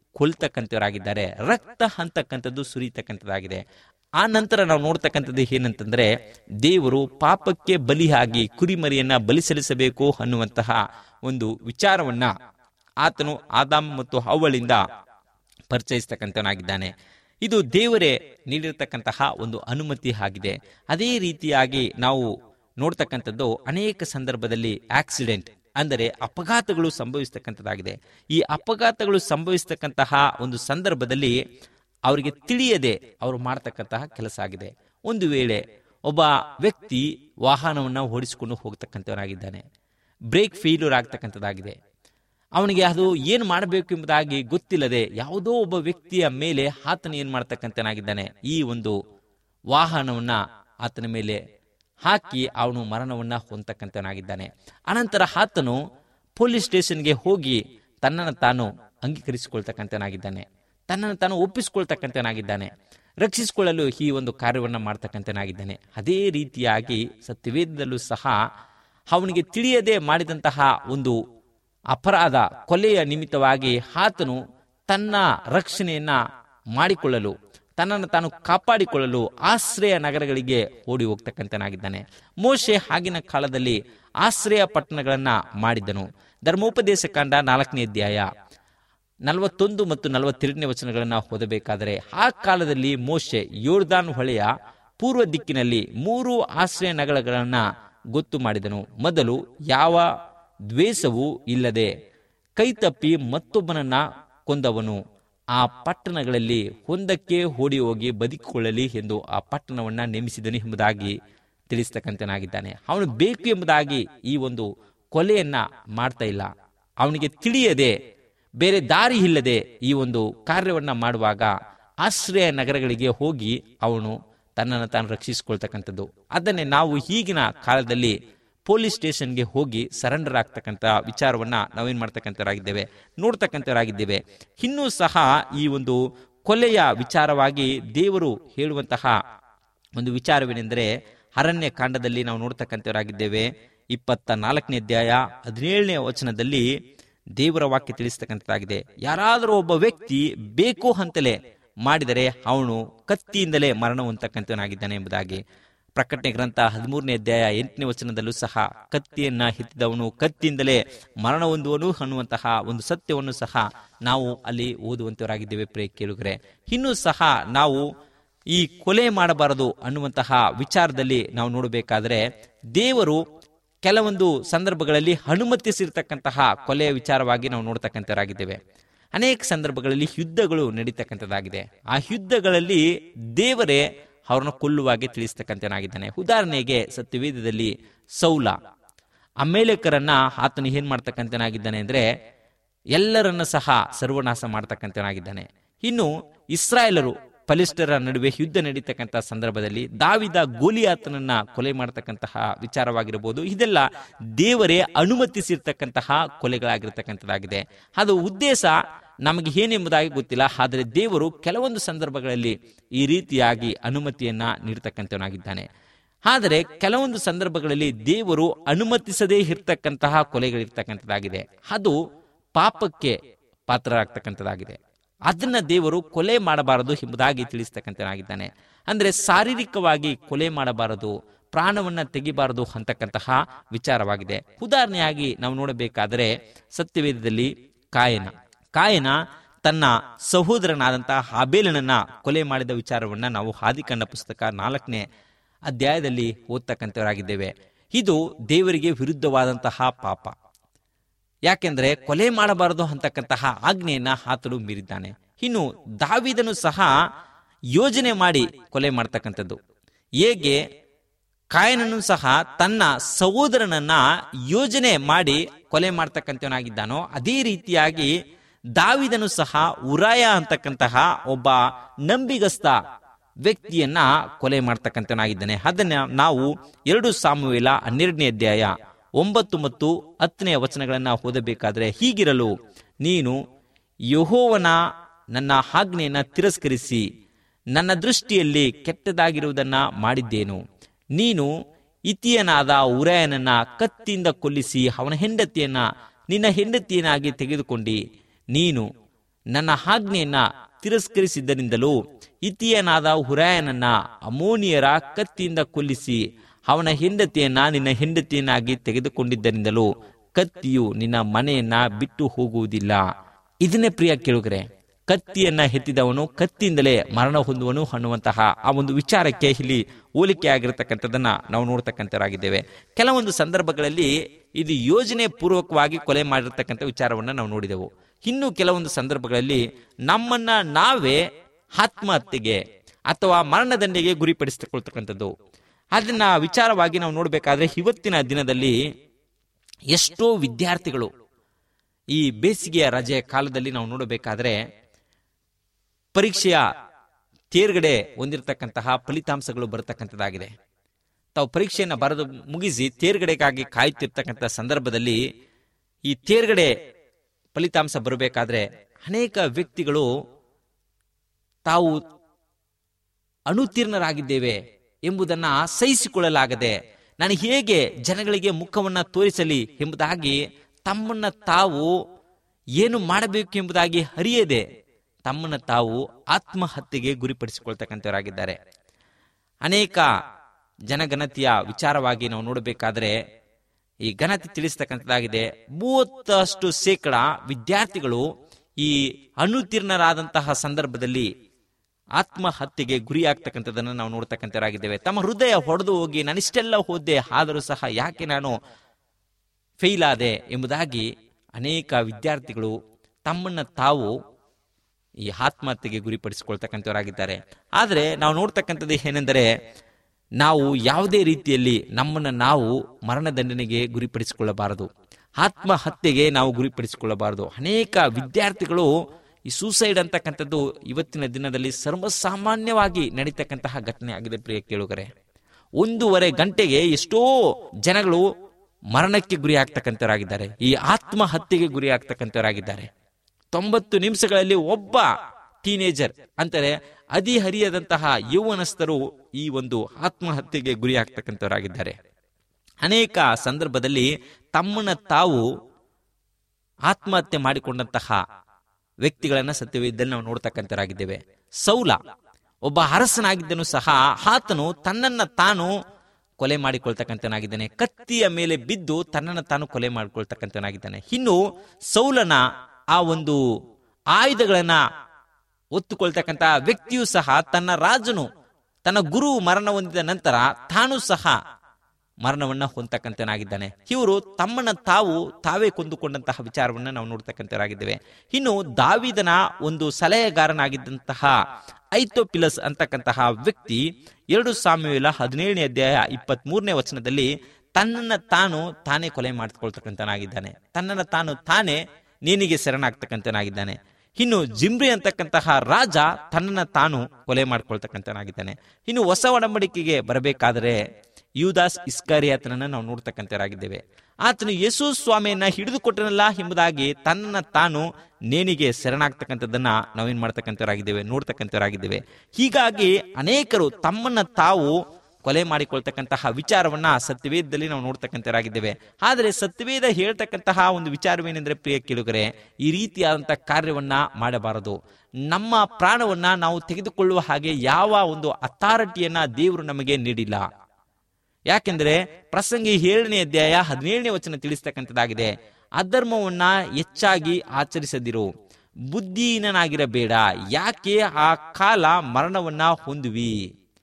ಕೊಲ್ತಕ್ಕಂಥವರಾಗಿದ್ದಾರೆ. ರಕ್ತ ಅಂತಕ್ಕಂಥದ್ದು ಸುರಿತಕ್ಕಂಥದ್ದಾಗಿದೆ. ಆ ನಂತರ ನಾವು ನೋಡ್ತಕ್ಕಂಥದ್ದು ಏನಂತಂದ್ರೆ, ದೇವರು ಪಾಪಕ್ಕೆ ಬಲಿಯಾಗಿ ಕುರಿಮರಿಯನ್ನ ಬಲಿ ಸಲ್ಲಿಸಬೇಕು ಅನ್ನುವಂತಹ ಒಂದು ವಿಚಾರವನ್ನ ಆತನು ಆದಾಮ್ ಮತ್ತು ಹವ್ವಳಿಂದ ಪರಿಚಯಿಸ್ತಕ್ಕಂಥವನಾಗಿದ್ದಾನೆ. ಇದು ದೇವರೇ ನೀಡಿರತಕ್ಕಂತಹ ಒಂದು ಅನುಮತಿ ಆಗಿದೆ. ಅದೇ ರೀತಿಯಾಗಿ ನಾವು ನೋಡ್ತಕ್ಕಂಥದ್ದು ಅನೇಕ ಸಂದರ್ಭದಲ್ಲಿ ಆಕ್ಸಿಡೆಂಟ್ ಅಂದರೆ ಅಪಘಾತಗಳು ಸಂಭವಿಸ್ತಕ್ಕಂಥದ್ದಾಗಿದೆ. ಈ ಅಪಘಾತಗಳು ಸಂಭವಿಸ್ತಕ್ಕಂತಹ ಒಂದು ಸಂದರ್ಭದಲ್ಲಿ ಅವರಿಗೆ ತಿಳಿಯದೆ ಅವರು ಮಾಡ್ತಕ್ಕಂತಹ ಕೆಲಸ ಆಗಿದೆ. ಒಂದು ವೇಳೆ ಒಬ್ಬ ವ್ಯಕ್ತಿ ವಾಹನವನ್ನು ಓಡಿಸಿಕೊಂಡು ಹೋಗ್ತಕ್ಕಂಥವನಾಗಿದ್ದಾನೆ, ಬ್ರೇಕ್ ಫೇಲ್ಯೂರ್ ಆಗ್ತಕ್ಕಂಥದ್ದಾಗಿದೆ. ಅವನಿಗೆ ಅದು ಏನು ಮಾಡಬೇಕು ಎಂಬುದಾಗಿ ಗೊತ್ತಿಲ್ಲದೆ ಯಾವುದೋ ಒಬ್ಬ ವ್ಯಕ್ತಿಯ ಮೇಲೆ ಆತನ ಏನು ಮಾಡ್ತಕ್ಕಂಥನಾಗಿದ್ದಾನೆ, ಈ ಒಂದು ವಾಹನವನ್ನ ಆತನ ಮೇಲೆ ಹಾಕಿ ಅವನು ಮರಣವನ್ನ ಹೊಂದತಕ್ಕಂಥವನಾಗಿದ್ದಾನೆ. ಅನಂತರ ಆತನು ಪೊಲೀಸ್ ಸ್ಟೇಷನ್ಗೆ ಹೋಗಿ ತನ್ನನ್ನು ತಾನು ಅಂಗೀಕರಿಸಿಕೊಳ್ತಕ್ಕಂಥನಾಗಿದ್ದಾನೆ, ತನ್ನನ್ನು ತಾನು ಒಪ್ಪಿಸಿಕೊಳ್ತಕ್ಕಂಥನಾಗಿದ್ದಾನೆ, ರಕ್ಷಿಸಿಕೊಳ್ಳಲು ಈ ಒಂದು ಕಾರ್ಯವನ್ನು ಮಾಡ್ತಕ್ಕಂಥನಾಗಿದ್ದಾನೆ. ಅದೇ ರೀತಿಯಾಗಿ ಸತ್ಯವೇದದಲ್ಲೂ ಸಹ ಅವನಿಗೆ ತಿಳಿಯದೆ ಮಾಡಿದಂತಹ ಒಂದು ಅಪರಾಧ ಕೊಲೆಯ ನಿಮಿತ್ತವಾಗಿ ಆತನು ತನ್ನ ರಕ್ಷಣೆಯನ್ನ ಮಾಡಿಕೊಳ್ಳಲು, ತನ್ನನ್ನು ತಾನು ಕಾಪಾಡಿಕೊಳ್ಳಲು ಆಶ್ರಯ ನಗರಗಳಿಗೆ ಓಡಿ ಹೋಗ್ತಕ್ಕಂಥನಾಗಿದ್ದಾನೆ. ಮೋಶೆ ಆಗಿನ ಕಾಲದಲ್ಲಿ ಆಶ್ರಯ ಪಟ್ಟಣಗಳನ್ನ ಮಾಡಿದ್ದನು. ಧರ್ಮೋಪದೇಶ ಕಾಂಡ 4ನೇ ಅಧ್ಯಾಯ 41 ಮತ್ತು 42ನೇ ವಚನಗಳನ್ನು ಓದಬೇಕಾದರೆ, ಆ ಕಾಲದಲ್ಲಿ ಮೋಶೆ ಯೋರ್ದಾನ್ ಹೊಳೆಯ ಪೂರ್ವ ದಿಕ್ಕಿನಲ್ಲಿ 3 ಆಶ್ರಯ ನಗರಗಳನ್ನ ಗೊತ್ತು ಮಾಡಿದನು. ಮೊದಲು ಯಾವ ದ್ವೇಷವೂ ಇಲ್ಲದೆ ಕೈತಪ್ಪಿ ಮತ್ತೊಬ್ಬನನ್ನ ಕೊಂದವನು ಆ ಪಟ್ಟಣಗಳಲ್ಲಿ ಒಂದಕ್ಕೆ ಓಡಿ ಹೋಗಿ ಬದುಕಿಕೊಳ್ಳಲಿ ಎಂದು ಆ ಪಟ್ಟಣವನ್ನ ನೇಮಿಸಿದನು ಎಂಬುದಾಗಿ ತಿಳಿಸ್ತಕ್ಕಂಥನಾಗಿದ್ದಾನೆ. ಅವನು ಬೇಕು ಎಂಬುದಾಗಿ ಈ ಒಂದು ಕೊಲೆಯನ್ನ ಮಾಡ್ತಾ ಇಲ್ಲ. ಅವನಿಗೆ ತಿಳಿಯದೆ ಬೇರೆ ದಾರಿ ಇಲ್ಲದೆ ಈ ಒಂದು ಕಾರ್ಯವನ್ನ ಮಾಡುವಾಗ ಆಶ್ರಯ ನಗರಗಳಿಗೆ ಹೋಗಿ ಅವನು ತನ್ನನ್ನು ತಾನು ರಕ್ಷಿಸಿಕೊಳ್ತಕ್ಕಂಥದ್ದು. ಅದನ್ನೇ ನಾವು ಈಗಿನ ಕಾಲದಲ್ಲಿ ಪೊಲೀಸ್ ಸ್ಟೇಷನ್ಗೆ ಹೋಗಿ ಸರೆಂಡರ್ ಆಗ್ತಕ್ಕಂಥ ವಿಚಾರವನ್ನ ನಾವೇನ್ ಮಾಡ್ತಕ್ಕಂಥವರಾಗಿದ್ದೇವೆ, ನೋಡ್ತಕ್ಕಂಥವರಾಗಿದ್ದೇವೆ. ಇನ್ನೂ ಸಹ ಈ ಒಂದು ಕೊಲೆಯ ವಿಚಾರವಾಗಿ ದೇವರು ಹೇಳುವಂತಹ ಒಂದು ವಿಚಾರವೇನೆಂದರೆ, ಅರಣ್ಯ ಕಾಂಡದಲ್ಲಿ ನಾವು ನೋಡ್ತಕ್ಕಂಥವರಾಗಿದ್ದೇವೆ. 24ನೇ ಅಧ್ಯಾಯ 17ನೇ ವಚನದಲ್ಲಿ ದೇವರ ವಾಕ್ಯ ತಿಳಿಸ್ತಕ್ಕಂಥದ್ದಾಗಿದೆ. ಯಾರಾದರೂ ಒಬ್ಬ ವ್ಯಕ್ತಿ ಬೇಕು ಅಂತಲೇ ಮಾಡಿದರೆ ಅವನು ಕತ್ತಿಯಿಂದಲೇ ಮರಣ ಹೊಂದತಕ್ಕಂಥವನಾಗಿದ್ದಾನೆ ಎಂಬುದಾಗಿ. ಪ್ರಕಟಣೆ ಗ್ರಂಥ 13ನೇ ಅಧ್ಯಾಯ 8ನೇ ವಚನದಲ್ಲೂ ಸಹ ಕತ್ತಿಯನ್ನ ಎತ್ತಿದವನು ಕತ್ತಿಯಿಂದಲೇ ಮರಣ ಹೊಂದುವನು ಅನ್ನುವಂತಹ ಒಂದು ಸತ್ಯವನ್ನು ಸಹ ನಾವು ಅಲ್ಲಿ ಓದುವಂತವರಾಗಿದ್ದೇವೆ. ಪ್ರಿಯ ಕೇಳುಗರೆ, ಇನ್ನೂ ಸಹ ನಾವು ಈ ಕೊಲೆ ಮಾಡಬಾರದು ಅನ್ನುವಂತಹ ವಿಚಾರದಲ್ಲಿ ನಾವು ನೋಡಬೇಕಾದ್ರೆ, ದೇವರು ಕೆಲವೊಂದು ಸಂದರ್ಭಗಳಲ್ಲಿ ಅನುಮತಿಸಿರ್ತಕ್ಕಂತಹ ಕೊಲೆಯ ವಿಚಾರವಾಗಿ ನಾವು ನೋಡ್ತಕ್ಕಂಥವರಾಗಿದ್ದೇವೆ. ಅನೇಕ ಸಂದರ್ಭಗಳಲ್ಲಿ ಯುದ್ಧಗಳು ನಡೀತಕ್ಕಂಥದ್ದಾಗಿದೆ. ಆ ಯುದ್ಧಗಳಲ್ಲಿ ದೇವರೇ ಅವ್ರನ್ನ ಕೊಲ್ಲುವಾಗೆ ತಿಳಿಸ್ತಕ್ಕಂಥನಾಗಿದ್ದಾನೆ. ಉದಾಹರಣೆಗೆ ಸತ್ಯವೇದದಲ್ಲಿ ಸೌಲ ಅಮೇಲೇಕರನ್ನ ಆತನು ಏನ್ ಮಾಡ್ತಕ್ಕಂಥನಾಗಿದ್ದಾನೆ ಅಂದ್ರೆ ಎಲ್ಲರನ್ನ ಸಹ ಸರ್ವನಾಶ ಮಾಡ್ತಕ್ಕಂಥನಾಗಿದ್ದಾನೆ. ಇನ್ನು ಇಸ್ರಾಯೇಲರು ಫಲಿಷ್ಠರ ನಡುವೆ ಯುದ್ಧ ನಡೀತಕ್ಕಂಥ ಸಂದರ್ಭದಲ್ಲಿ ದಾವಿದ ಗೋಲಿಯಾತನನ್ನ ಕೊಲೆ ಮಾಡತಕ್ಕಂತಹ ವಿಚಾರವಾಗಿರಬಹುದು. ಇದೆಲ್ಲ ದೇವರೇ ಅನುಮತಿಸಿರ್ತಕ್ಕಂತಹ ಕೊಲೆಗಳಾಗಿರ್ತಕ್ಕಂಥದ್ದಾಗಿದೆ. ಅದು ಉದ್ದೇಶ ನಮಗೆ ಏನೆಂಬುದಾಗಿ ಗೊತ್ತಿಲ್ಲ. ಆದರೆ ದೇವರು ಕೆಲವೊಂದು ಸಂದರ್ಭಗಳಲ್ಲಿ ಈ ರೀತಿಯಾಗಿ ಅನುಮತಿಯನ್ನ ನೀಡತಕ್ಕಂಥವನಾಗಿದ್ದಾನೆ. ಆದರೆ ಕೆಲವೊಂದು ಸಂದರ್ಭಗಳಲ್ಲಿ ದೇವರು ಅನುಮತಿಸದೇ ಇರ್ತಕ್ಕಂತಹ ಕೊಲೆಗಳಿರ್ತಕ್ಕಂಥದ್ದಾಗಿದೆ. ಅದು ಪಾಪಕ್ಕೆ ಪಾತ್ರರಾಗ್ತಕ್ಕಂಥದ್ದಾಗಿದೆ. ಅದನ್ನ ದೇವರು ಕೊಲೆ ಮಾಡಬಾರದು ಎಂಬುದಾಗಿ ತಿಳಿಸ್ತಕ್ಕಂಥನಾಗಿದ್ದಾನೆ. ಅಂದ್ರೆ ಶಾರೀರಿಕವಾಗಿ ಕೊಲೆ ಮಾಡಬಾರದು, ಪ್ರಾಣವನ್ನ ತೆಗಿಬಾರದು ಅಂತಕ್ಕಂತಹ ವಿಚಾರವಾಗಿದೆ. ಉದಾಹರಣೆಯಾಗಿ ನಾವು ನೋಡಬೇಕಾದರೆ ಸತ್ಯವೇದದಲ್ಲಿ ಕಾಯನ ತನ್ನ ಸಹೋದರನಾದಂತಹ ಹಾಬೇಲನನ್ನ ಕೊಲೆ ಮಾಡಿದ ವಿಚಾರವನ್ನ ನಾವು ಆದಿಕಾಂಡ ಪುಸ್ತಕ 4ನೇ ಅಧ್ಯಾಯದಲ್ಲಿ ಓದ್ತಕ್ಕಂಥವರಾಗಿದ್ದೇವೆ. ಇದು ದೇವರಿಗೆ ವಿರುದ್ಧವಾದಂತಹ ಪಾಪ. ಯಾಕೆಂದ್ರೆ ಕೊಲೆ ಮಾಡಬಾರದು ಅಂತಕ್ಕಂತಹ ಆಜ್ಞೆಯನ್ನ ಆತನು ಮೀರಿದ್ದಾನೆ. ಇನ್ನು ದಾವೀದನು ಸಹ ಯೋಜನೆ ಮಾಡಿ ಕೊಲೆ ಮಾಡ್ತಕ್ಕಂಥದ್ದು. ಹೇಗೆ ಕಾಯನನು ಸಹ ತನ್ನ ಸಹೋದರನನ್ನ ಯೋಜನೆ ಮಾಡಿ ಕೊಲೆ ಮಾಡ್ತಕ್ಕಂಥವನಾಗಿದ್ದಾನೋ, ಅದೇ ರೀತಿಯಾಗಿ ದಾವೀದನು ಸಹ ಉರಾಯ ಅಂತಕ್ಕಂತಹ ಒಬ್ಬ ನಂಬಿಗಸ್ತ ವ್ಯಕ್ತಿಯನ್ನ ಕೊಲೆ ಮಾಡ್ತಕ್ಕಂಥವನಾಗಿದ್ದಾನೆ. ಅದನ್ನ ನಾವು 2 ಸಾಮುವೇಲ 12ನೇ ಅಧ್ಯಾಯ 9 ಮತ್ತು 10ನೇ ವಚನಗಳನ್ನ ಓದಬೇಕಾದ್ರೆ, ಹೀಗಿರಲು ನೀನು ಯೆಹೋವನ ನನ್ನ ಆಜ್ಞೆಯನ್ನ ತಿರಸ್ಕರಿಸಿ ನನ್ನ ದೃಷ್ಟಿಯಲ್ಲಿ ಕೆಟ್ಟದಾಗಿರುವುದನ್ನ ಮಾಡಿದ್ದೇನು. ನೀನು ಇತಿಯನಾದ ಉರಾಯನನ್ನ ಕತ್ತಿಯಿಂದ ಕೊಲ್ಲಿಸಿ ಅವನ ಹೆಂಡತಿಯನ್ನ ನಿನ್ನ ಹೆಂಡತಿಯನ್ನಾಗಿ ತೆಗೆದುಕೊಂಡಿ. ನೀನು ನನ್ನ ಆಜ್ಞೆಯನ್ನ ತಿರಸ್ಕರಿಸಿದ್ದರಿಂದಲೂ ಹಿತ್ತಿಯನಾದ ಹುರಾಯನನ್ನ ಅಮೋನಿಯರ ಕತ್ತಿಯಿಂದ ಕೊಲ್ಲಿಸಿ ಅವನ ಹೆಂಡತಿಯನ್ನ ನಿನ್ನ ಹೆಂಡತಿಯನ್ನಾಗಿ ತೆಗೆದುಕೊಂಡಿದ್ದರಿಂದಲೂ ಕತ್ತಿಯು ನಿನ್ನ ಮನೆಯನ್ನ ಬಿಟ್ಟು ಹೋಗುವುದಿಲ್ಲ. ಇದನ್ನೇ ಪ್ರಿಯ ಕೇಳುಗರೆ, ಕತ್ತಿಯನ್ನ ಎತ್ತಿದವನು ಕತ್ತಿಯಿಂದಲೇ ಮರಣ ಹೊಂದುವನು ಅನ್ನುವಂತಹ ಆ ಒಂದು ವಿಚಾರಕ್ಕೆ ಇಲ್ಲಿ ಹೋಲಿಕೆ ಆಗಿರತಕ್ಕಂಥದ್ದನ್ನ ನಾವು ನೋಡ್ತಕ್ಕಂಥವರಾಗಿದ್ದೇವೆ. ಕೆಲವೊಂದು ಸಂದರ್ಭಗಳಲ್ಲಿ ಇದು ಯೋಜನೆ ಪೂರ್ವಕವಾಗಿ ಕೊಲೆ ಮಾಡಿರ್ತಕ್ಕಂಥ ವಿಚಾರವನ್ನ ನಾವು ನೋಡಿದೆವು. ಇನ್ನು ಕೆಲವೊಂದು ಸಂದರ್ಭಗಳಲ್ಲಿ ನಮ್ಮನ್ನ ನಾವೇ ಆತ್ಮಹತ್ಯೆಗೆ ಅಥವಾ ಮರಣದಂಡೆಗೆ ಗುರಿಪಡಿಸಿಕೊಳ್ತಕ್ಕಂಥದ್ದು. ಅದನ್ನ ವಿಚಾರವಾಗಿ ನಾವು ನೋಡಬೇಕಾದ್ರೆ ಇವತ್ತಿನ ದಿನದಲ್ಲಿ ಎಷ್ಟೋ ವಿದ್ಯಾರ್ಥಿಗಳು ಈ ಬೇಸಿಗೆಯ ರಜೆಯ ಕಾಲದಲ್ಲಿ ನಾವು ನೋಡಬೇಕಾದ್ರೆ ಪರೀಕ್ಷೆಯ ತೇರ್ಗಡೆ ಹೊಂದಿರತಕ್ಕಂತಹ ಫಲಿತಾಂಶಗಳು ಬರತಕ್ಕಂಥದ್ದಾಗಿದೆ. ತಾವು ಪರೀಕ್ಷೆಯನ್ನು ಬರೆದು ಮುಗಿಸಿ ತೇರ್ಗಡೆಗಾಗಿ ಕಾಯುತ್ತಿರ್ತಕ್ಕಂಥ ಸಂದರ್ಭದಲ್ಲಿ ಈ ತೇರ್ಗಡೆ ಫಲಿತಾಂಶ ಬರಬೇಕಾದ್ರೆ ಅನೇಕ ವ್ಯಕ್ತಿಗಳು ತಾವು ಅನುತ್ತೀರ್ಣರಾಗಿದ್ದೇವೆ ಎಂಬುದನ್ನ ಸಹಿಸಿಕೊಳ್ಳಲಾಗದೆ ನಾನು ಹೇಗೆ ಜನಗಳಿಗೆ ಮುಖವನ್ನ ತೋರಿಸಲಿ ಎಂಬುದಾಗಿ ತಮ್ಮನ್ನ ತಾವು ಏನು ಮಾಡಬೇಕು ಎಂಬುದಾಗಿ ಅರಿಯದೆ ತಮ್ಮನ್ನ ತಾವು ಆತ್ಮಹತ್ಯೆಗೆ ಗುರಿಪಡಿಸಿಕೊಳ್ತಕ್ಕಂಥವರಾಗಿದ್ದಾರೆ. ಅನೇಕ ಜನಗಣತಿಯ ವಿಚಾರವಾಗಿ ನಾವು ನೋಡಬೇಕಾದ್ರೆ ಈ ಗಣತಿ ತಿಳಿಸ್ತಕ್ಕಂಥದ್ದಾಗಿದೆ. 30% ವಿದ್ಯಾರ್ಥಿಗಳು ಈ ಅನುತ್ತೀರ್ಣರಾದಂತಹ ಸಂದರ್ಭದಲ್ಲಿ ಆತ್ಮಹತ್ಯೆಗೆ ಗುರಿಯಾಗ್ತಕ್ಕಂಥದ್ದನ್ನು ನಾವು ನೋಡ್ತಕ್ಕಂಥವರಾಗಿದ್ದೇವೆ. ತಮ್ಮ ಹೃದಯ ಹೊಡೆದು ಹೋಗಿ ನಾನಿಷ್ಟೆಲ್ಲ ಓದ್ದೆ ಆದರೂ ಸಹ ಯಾಕೆ ನಾನು ಫೇಲ್ ಆದೆ ಎಂಬುದಾಗಿ ಅನೇಕ ವಿದ್ಯಾರ್ಥಿಗಳು ತಮ್ಮನ್ನ ತಾವು ಈ ಆತ್ಮಹತ್ಯೆಗೆ ಗುರಿಪಡಿಸಿಕೊಳ್ತಕ್ಕಂಥವರಾಗಿದ್ದಾರೆ. ಆದರೆ ನಾವು ನೋಡ್ತಕ್ಕಂಥದ್ದು ಏನೆಂದರೆ, ನಾವು ಯಾವುದೇ ರೀತಿಯಲ್ಲಿ ನಮ್ಮನ್ನು ನಾವು ಮರಣದಂಡನೆಗೆ ಗುರಿಪಡಿಸಿಕೊಳ್ಳಬಾರದು, ಆತ್ಮಹತ್ಯೆಗೆ ನಾವು ಗುರಿಪಡಿಸಿಕೊಳ್ಳಬಾರದು. ಅನೇಕ ವಿದ್ಯಾರ್ಥಿಗಳು ಈ ಸೂಸೈಡ್ ಅಂತಕ್ಕಂಥದ್ದು ಇವತ್ತಿನ ದಿನದಲ್ಲಿ ಸರ್ವಸಾಮಾನ್ಯವಾಗಿ ನಡೀತಕ್ಕಂತಹ ಘಟನೆ ಆಗಿದೆ. ಪ್ರಿಯ ಕೇಳುಗರೆ, 1.5 ಗಂಟೆಗೆ ಎಷ್ಟೋ ಜನಗಳು ಮರಣಕ್ಕೆ ಗುರಿ ಆಗ್ತಕ್ಕಂಥವರಾಗಿದ್ದಾರೆ, ಈ ಆತ್ಮಹತ್ಯೆಗೆ ಗುರಿ ಆಗ್ತಕ್ಕಂಥವರಾಗಿದ್ದಾರೆ. 90 ನಿಮಿಷಗಳಲ್ಲಿ ಒಬ್ಬ ಟೀನೇಜರ್ ಅಂತಾರೆ ಹದಿಹರಿಯದಂತಹ ಯೌವನಸ್ಥರು ಈ ಒಂದು ಆತ್ಮಹತ್ಯೆಗೆ ಗುರಿ ಆಗ್ತಕ್ಕಂಥವರಾಗಿದ್ದಾರೆ. ಅನೇಕ ಸಂದರ್ಭದಲ್ಲಿ ತಮ್ಮನ್ನ ತಾವು ಆತ್ಮಹತ್ಯೆ ಮಾಡಿಕೊಂಡಂತಹ ವ್ಯಕ್ತಿಗಳನ್ನ ಸತ್ಯವೇದದಲ್ಲಿ ನಾವು ನೋಡ್ತಕ್ಕಂಥವರಾಗಿದ್ದೇವೆ. ಸೌಲ ಒಬ್ಬ ಅರಸನಾಗಿದ್ದನು ಸಹ ಆತನು ತನ್ನನ್ನ ತಾನು ಕೊಲೆ ಮಾಡಿಕೊಳ್ತಕ್ಕಂಥನಾಗಿದ್ದಾನೆ, ಕತ್ತಿಯ ಮೇಲೆ ಬಿದ್ದು ತನ್ನನ್ನು ತಾನು ಕೊಲೆ ಮಾಡಿಕೊಳ್ತಕ್ಕಂಥನಾಗಿದ್ದಾನೆ. ಇನ್ನು ಸೌಲನ ಆ ಒಂದು ಆಯುಧಗಳನ್ನ ಒತ್ತುಕೊಳ್ತಕ್ಕಂಥ ವ್ಯಕ್ತಿಯು ಸಹ ತನ್ನ ರಾಜನು ತನ್ನ ಗುರು ಮರಣ ಹೊಂದಿದ ನಂತರ ತಾನು ಸಹ ಮರಣವನ್ನ ಹೊಂದತಕ್ಕಂಥನಾಗಿದ್ದಾನೆ. ಇವರು ತಮ್ಮನ್ನ ತಾವೇ ಕೊಂದುಕೊಂಡಂತಹ ವಿಚಾರವನ್ನ ನಾವು ನೋಡ್ತಕ್ಕಂಥವರಾಗಿದ್ದೇವೆ. ಇನ್ನು ದಾವೀದನ ಒಂದು ಸಲಹೆಗಾರನಾಗಿದ್ದಂತಹ ಐತೋಪಿಲಸ್ ಅಂತಕ್ಕಂತಹ ವ್ಯಕ್ತಿ 2 ಸಾಮುವೇಲ 17ನೇ ಅಧ್ಯಾಯ 23ನೇ ವಚನದಲ್ಲಿ ತನ್ನನ್ನ ತಾನೇ ಕೊಲೆ ಮಾಡಿಕೊಳ್ತಕ್ಕಂಥನಾಗಿದ್ದಾನೆ, ತನ್ನನ್ನ ತಾನೇ ನೇಣಿಗೆ ಶರಣಾಗ್ತಕ್ಕಂಥನಾಗಿದ್ದಾನೆ. ಇನ್ನು ಜಿಮ್ರಿ ಅಂತಕ್ಕಂತಹ ರಾಜ ತನ್ನನ್ನ ತಾನು ಕೊಲೆ ಮಾಡಿಕೊಳ್ತಕ್ಕಂಥನಾಗಿದ್ದಾನೆ. ಇನ್ನು ಹೊಸ ಒಡಂಬಡಿಕೆಗೆ ಬರಬೇಕಾದರೆ ಯೂದಾಸ್ ಇಸ್ಕರಿಯೋತನನ್ನ ನಾವು ನೋಡ್ತಕ್ಕಂಥವರಾಗಿದ್ದೇವೆ. ಆತನು ಯೇಸು ಸ್ವಾಮಿಯನ್ನ ಹಿಡಿದುಕೊಟ್ಟನಲ್ಲ ಎಂಬುದಾಗಿ ತನ್ನನ್ನ ತಾನು ನೇಣಿಗೆ ಶರಣಾಗ್ತಕ್ಕಂಥದ್ದನ್ನ ನಾವೇನ್ ಮಾಡ್ತಕ್ಕಂಥವರಾಗಿದ್ದೇವೆ, ನೋಡ್ತಕ್ಕಂಥವರಾಗಿದ್ದೇವೆ. ಹೀಗಾಗಿ ಅನೇಕರು ತಮ್ಮನ್ನ ತಾವು ಕೊಲೆ ಮಾಡಿಕೊಳ್ತಕ್ಕಂತಹ ವಿಚಾರವನ್ನ ಸತ್ಯವೇದದಲ್ಲಿ ನಾವು ನೋಡ್ತಕ್ಕಂಥವರಾಗಿದ್ದೇವೆ. ಆದರೆ ಸತ್ಯವೇದ ಹೇಳ್ತಕ್ಕಂತಹ ಒಂದು ವಿಚಾರವೇನೆಂದ್ರೆ, ಪ್ರಿಯ ಕೇಳುಗರೆ, ಈ ರೀತಿಯಾದಂತಹ ಕಾರ್ಯವನ್ನ ಮಾಡಬಾರದು. ನಮ್ಮ ಪ್ರಾಣವನ್ನ ನಾವು ತೆಗೆದುಕೊಳ್ಳುವ ಹಾಗೆ ಯಾವ ಒಂದು ಅಥಾರಿಟಿಯನ್ನ ದೇವರು ನಮಗೆ ನೀಡಿಲ್ಲ. ಯಾಕೆಂದ್ರೆ ಪ್ರಸಂಗಿ 7ನೇ ಅಧ್ಯಾಯ 17ನೇ ವಚನ ತಿಳಿಸ್ತಕ್ಕಂಥದ್ದಾಗಿದೆ, ಅಧರ್ಮವನ್ನ ಹೆಚ್ಚಾಗಿ ಆಚರಿಸದಿರು, ಬುದ್ಧಿಹೀನನಾಗಿರಬೇಡ, ಯಾಕೆ ಆ ಕಾಲ ಮರಣವನ್ನ ಹೊಂದುವಿ,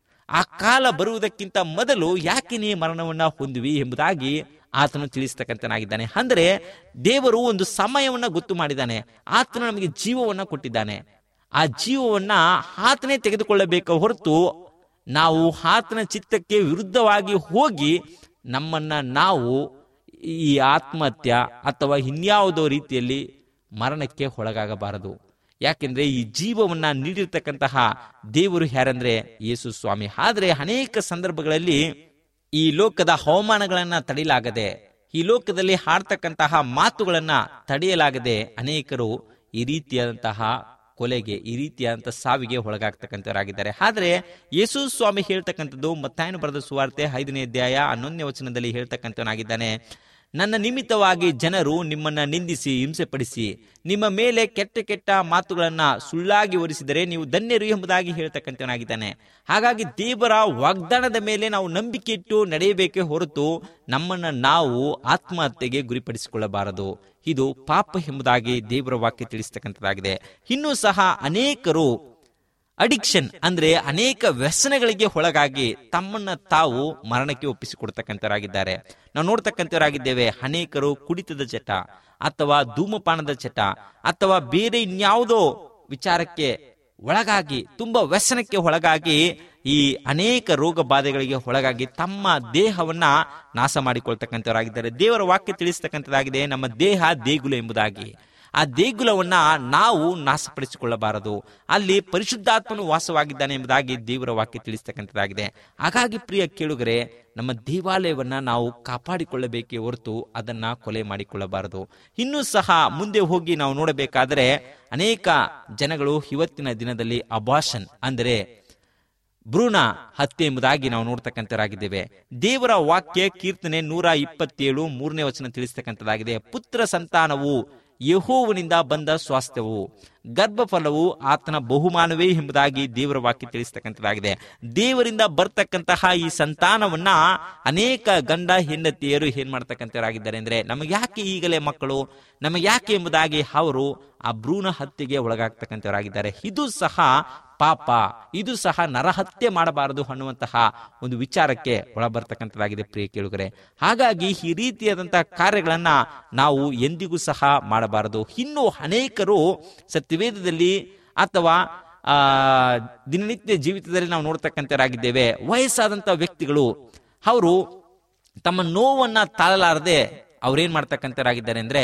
ಆ ಕಾಲ ಬರುವುದಕ್ಕಿಂತ ಮೊದಲು ಯಾಕೆ ನೀ ಮರಣವನ್ನ ಹೊಂದುವಿ ಎಂಬುದಾಗಿ ಆತನು ತಿಳಿಸ್ತಕ್ಕಂಥನಾಗಿದ್ದಾನೆ. ಅಂದರೆ ದೇವರು ಒಂದು ಸಮಯವನ್ನ ಗೊತ್ತು ಮಾಡಿದ್ದಾನೆ, ಆತನು ನಮಗೆ ಜೀವವನ್ನ ಕೊಟ್ಟಿದ್ದಾನೆ. ಆ ಜೀವವನ್ನ ಆತನೇ ತೆಗೆದುಕೊಳ್ಳಬೇಕು ಹೊರತು ನಾವು ಆತನ ಚಿತ್ತಕ್ಕೆ ವಿರುದ್ಧವಾಗಿ ಹೋಗಿ ನಮ್ಮನ್ನ ನಾವು ಈ ಆತ್ಮಹತ್ಯೆ ಅಥವಾ ಇನ್ಯಾವುದೋ ರೀತಿಯಲ್ಲಿ ಮರಣಕ್ಕೆ ಒಳಗಾಗಬಾರದು. ಯಾಕೆಂದ್ರೆ ಈ ಜೀವವನ್ನ ನೀಡಿರ್ತಕ್ಕಂತಹ ದೇವರು ಯಾರಂದ್ರೆ ಯೇಸು ಸ್ವಾಮಿ. ಆದ್ರೆ ಅನೇಕ ಸಂದರ್ಭಗಳಲ್ಲಿ ಈ ಲೋಕದ ಹವಾಮಾನಗಳನ್ನ ತಡೆಯಲಾಗದೆ, ಈ ಲೋಕದಲ್ಲಿ ಹಾಡ್ತಕ್ಕಂತಹ ಮಾತುಗಳನ್ನ ತಡೆಯಲಾಗದೆ ಅನೇಕರು ಈ ರೀತಿಯಾದಂತಹ ಕೊಲೆಗೆ, ಈ ರೀತಿಯಾದಂತಹ ಸಾವಿಗೆ ಒಳಗಾಗ್ತಕ್ಕಂಥವರಾಗಿದ್ದಾರೆ. ಆದ್ರೆ ಯೇಸು ಸ್ವಾಮಿ ಹೇಳ್ತಕ್ಕಂಥದ್ದು ಮತ್ತಾಯನು ಬರೆದ ಸುವಾರ್ತೆ 5ನೇ ಅಧ್ಯಾಯ 11ನೇ ವಚನದಲ್ಲಿ ಹೇಳ್ತಕ್ಕಂಥವನಾಗಿದ್ದಾನೆ, ನನ್ನ ನಿಮಿತ್ತವಾಗಿ ಜನರು ನಿಮ್ಮನ್ನ ನಿಂದಿಸಿ ಹಿಂಸೆಪಡಿಸಿ ನಿಮ್ಮ ಮೇಲೆ ಕೆಟ್ಟ ಕೆಟ್ಟ ಮಾತುಗಳನ್ನ ಸುಳ್ಳಾಗಿ ಹೊರಿಸಿದರೆ ನೀವು ಧನ್ಯರು ಎಂಬುದಾಗಿ ಹೇಳ್ತಕ್ಕಂಥವನಾಗಿದ್ದಾನೆ. ಹಾಗಾಗಿ ದೇವರ ವಾಗ್ದಾನದ ಮೇಲೆ ನಾವು ನಂಬಿಕೆ ಇಟ್ಟು ನಡೆಯಬೇಕೇ ಹೊರತು ನಮ್ಮನ್ನ ನಾವು ಆತ್ಮಹತ್ಯೆಗೆ ಗುರಿಪಡಿಸಿಕೊಳ್ಳಬಾರದು. ಇದು ಪಾಪ ಎಂಬುದಾಗಿ ದೇವರ ವಾಕ್ಯ ತಿಳಿಸ್ತಕ್ಕಂಥದ್ದಾಗಿದೆ. ಇನ್ನೂ ಸಹ ಅನೇಕರು ಅಡಿಕ್ಷನ್ ಅಂದ್ರೆ ಅನೇಕ ವ್ಯಸನಗಳಿಗೆ ಒಳಗಾಗಿ ತಮ್ಮನ್ನ ತಾವು ಮರಣಕ್ಕೆ ಒಪ್ಪಿಸಿಕೊಡ್ತಕ್ಕಂಥವರಾಗಿದ್ದಾರೆ. ನಾವು ನೋಡ್ತಕ್ಕಂಥವರಾಗಿದ್ದೇವೆ. ಅನೇಕರು ಕುಡಿತದ ಚಟ ಅಥವಾ ಧೂಮಪಾನದ ಚಟ ಅಥವಾ ಬೇರೆ ಇನ್ಯಾವುದೋ ವಿಚಾರಕ್ಕೆ ಒಳಗಾಗಿ ತುಂಬಾ ವ್ಯಸನಕ್ಕೆ ಒಳಗಾಗಿ ಈ ಅನೇಕ ರೋಗ ಬಾಧೆಗಳಿಗೆ ಒಳಗಾಗಿ ತಮ್ಮ ದೇಹವನ್ನ ನಾಶ ಮಾಡಿಕೊಳ್ತಕ್ಕಂಥವರಾಗಿದ್ದಾರೆ. ದೇವರ ವಾಕ್ಯ ತಿಳಿಸ್ತಕ್ಕಂಥದ್ದಾಗಿದೆ, ನಮ್ಮ ದೇಹ ದೇಗುಲ ಎಂಬುದಾಗಿ. ಆ ದೇಗುಲವನ್ನ ನಾವು ನಾಶಪಡಿಸಿಕೊಳ್ಳಬಾರದು. ಅಲ್ಲಿ ಪರಿಶುದ್ಧಾತ್ಮನು ವಾಸವಾಗಿದ್ದಾನೆ ಎಂಬುದಾಗಿ ದೇವರ ವಾಕ್ಯ ತಿಳಿಸ್ತಕ್ಕಂಥದ್ದಾಗಿದೆ. ಹಾಗಾಗಿ ಪ್ರಿಯ ಕೇಳುಗರೆ, ನಮ್ಮ ದೇವಾಲಯವನ್ನ ನಾವು ಕಾಪಾಡಿಕೊಳ್ಳಬೇಕೇ ಹೊರತು ಅದನ್ನ ಕೊಲೆ ಮಾಡಿಕೊಳ್ಳಬಾರದು. ಇನ್ನೂ ಸಹ ಮುಂದೆ ಹೋಗಿ ನಾವು ನೋಡಬೇಕಾದರೆ ಅನೇಕ ಜನಗಳು ಇವತ್ತಿನ ದಿನದಲ್ಲಿ ಅಬಾರ್ಷನ್ ಅಂದರೆ ಭ್ರೂಣ ಹತ್ಯೆ ಎಂಬುದಾಗಿ ನಾವು ನೋಡ್ತಕ್ಕಂಥವರಾಗಿದ್ದೇವೆ. ದೇವರ ವಾಕ್ಯ ಕೀರ್ತನೆ 127 3ನೇ ವಚನ ತಿಳಿಸ್ತಕ್ಕಂಥದ್ದಾಗಿದೆ. ಪುತ್ರ ಸಂತಾನವು ಯೆಹೋವನಿಂದ ಬಂದ ಸ್ವಾಸ್ಥ್ಯವು, ಗರ್ಭಫಲವು ಆತನ ಬಹುಮಾನವೇ ಎಂಬುದಾಗಿ ದೇವರ ವಾಕ್ಯ ತಿಳಿಸ್ತಕ್ಕಂಥದ್ದಾಗಿದೆ. ದೇವರಿಂದ ಬರ್ತಕ್ಕಂತಹ ಈ ಸಂತಾನವನ್ನ ಅನೇಕ ಗಂಡ ಹೆಂಡತಿಯರು ಏನ್ ಮಾಡ್ತಕ್ಕಂಥವರಾಗಿದ್ದಾರೆ ಅಂದ್ರೆ, ನಮಗೆ ಯಾಕೆ ಈಗಲೇ ಮಕ್ಕಳು, ನಮಗೆ ಯಾಕೆ ಎಂಬುದಾಗಿ ಅವರು ಆ ಭ್ರೂಣ ಹತ್ಯೆಗೆ ಒಳಗಾಗ್ತಕ್ಕಂಥವರಾಗಿದ್ದಾರೆ. ಇದು ಸಹ ಪಾಪ, ಇದು ಸಹ ನರಹತ್ಯೆ ಮಾಡಬಾರದು ಅನ್ನುವಂತಹ ಒಂದು ವಿಚಾರಕ್ಕೆ ಒಳಬರ್ತಕ್ಕಂಥದ್ದಾಗಿದೆ ಪ್ರಿಯ ಕೇಳುಗರೆ. ಹಾಗಾಗಿ ಈ ರೀತಿಯಾದಂತಹ ಕಾರ್ಯಗಳನ್ನ ನಾವು ಎಂದಿಗೂ ಸಹ ಮಾಡಬಾರದು. ಇನ್ನು ಅನೇಕರು ಸತ್ಯವೇದದಲ್ಲಿ ಅಥವಾ ದಿನನಿತ್ಯ ಜೀವಿತದಲ್ಲಿ ನಾವು ನೋಡ್ತಕ್ಕಂಥವರಾಗಿದ್ದೇವೆ. ವಯಸ್ಸಾದಂತಹ ವ್ಯಕ್ತಿಗಳು ಅವರು ತಮ್ಮ ನೋವನ್ನ ತಾಳಲಾರದೆ ಅವ್ರೇನ್ ಮಾಡ್ತಕ್ಕಂಥವರಾಗಿದ್ದಾರೆ ಅಂದ್ರೆ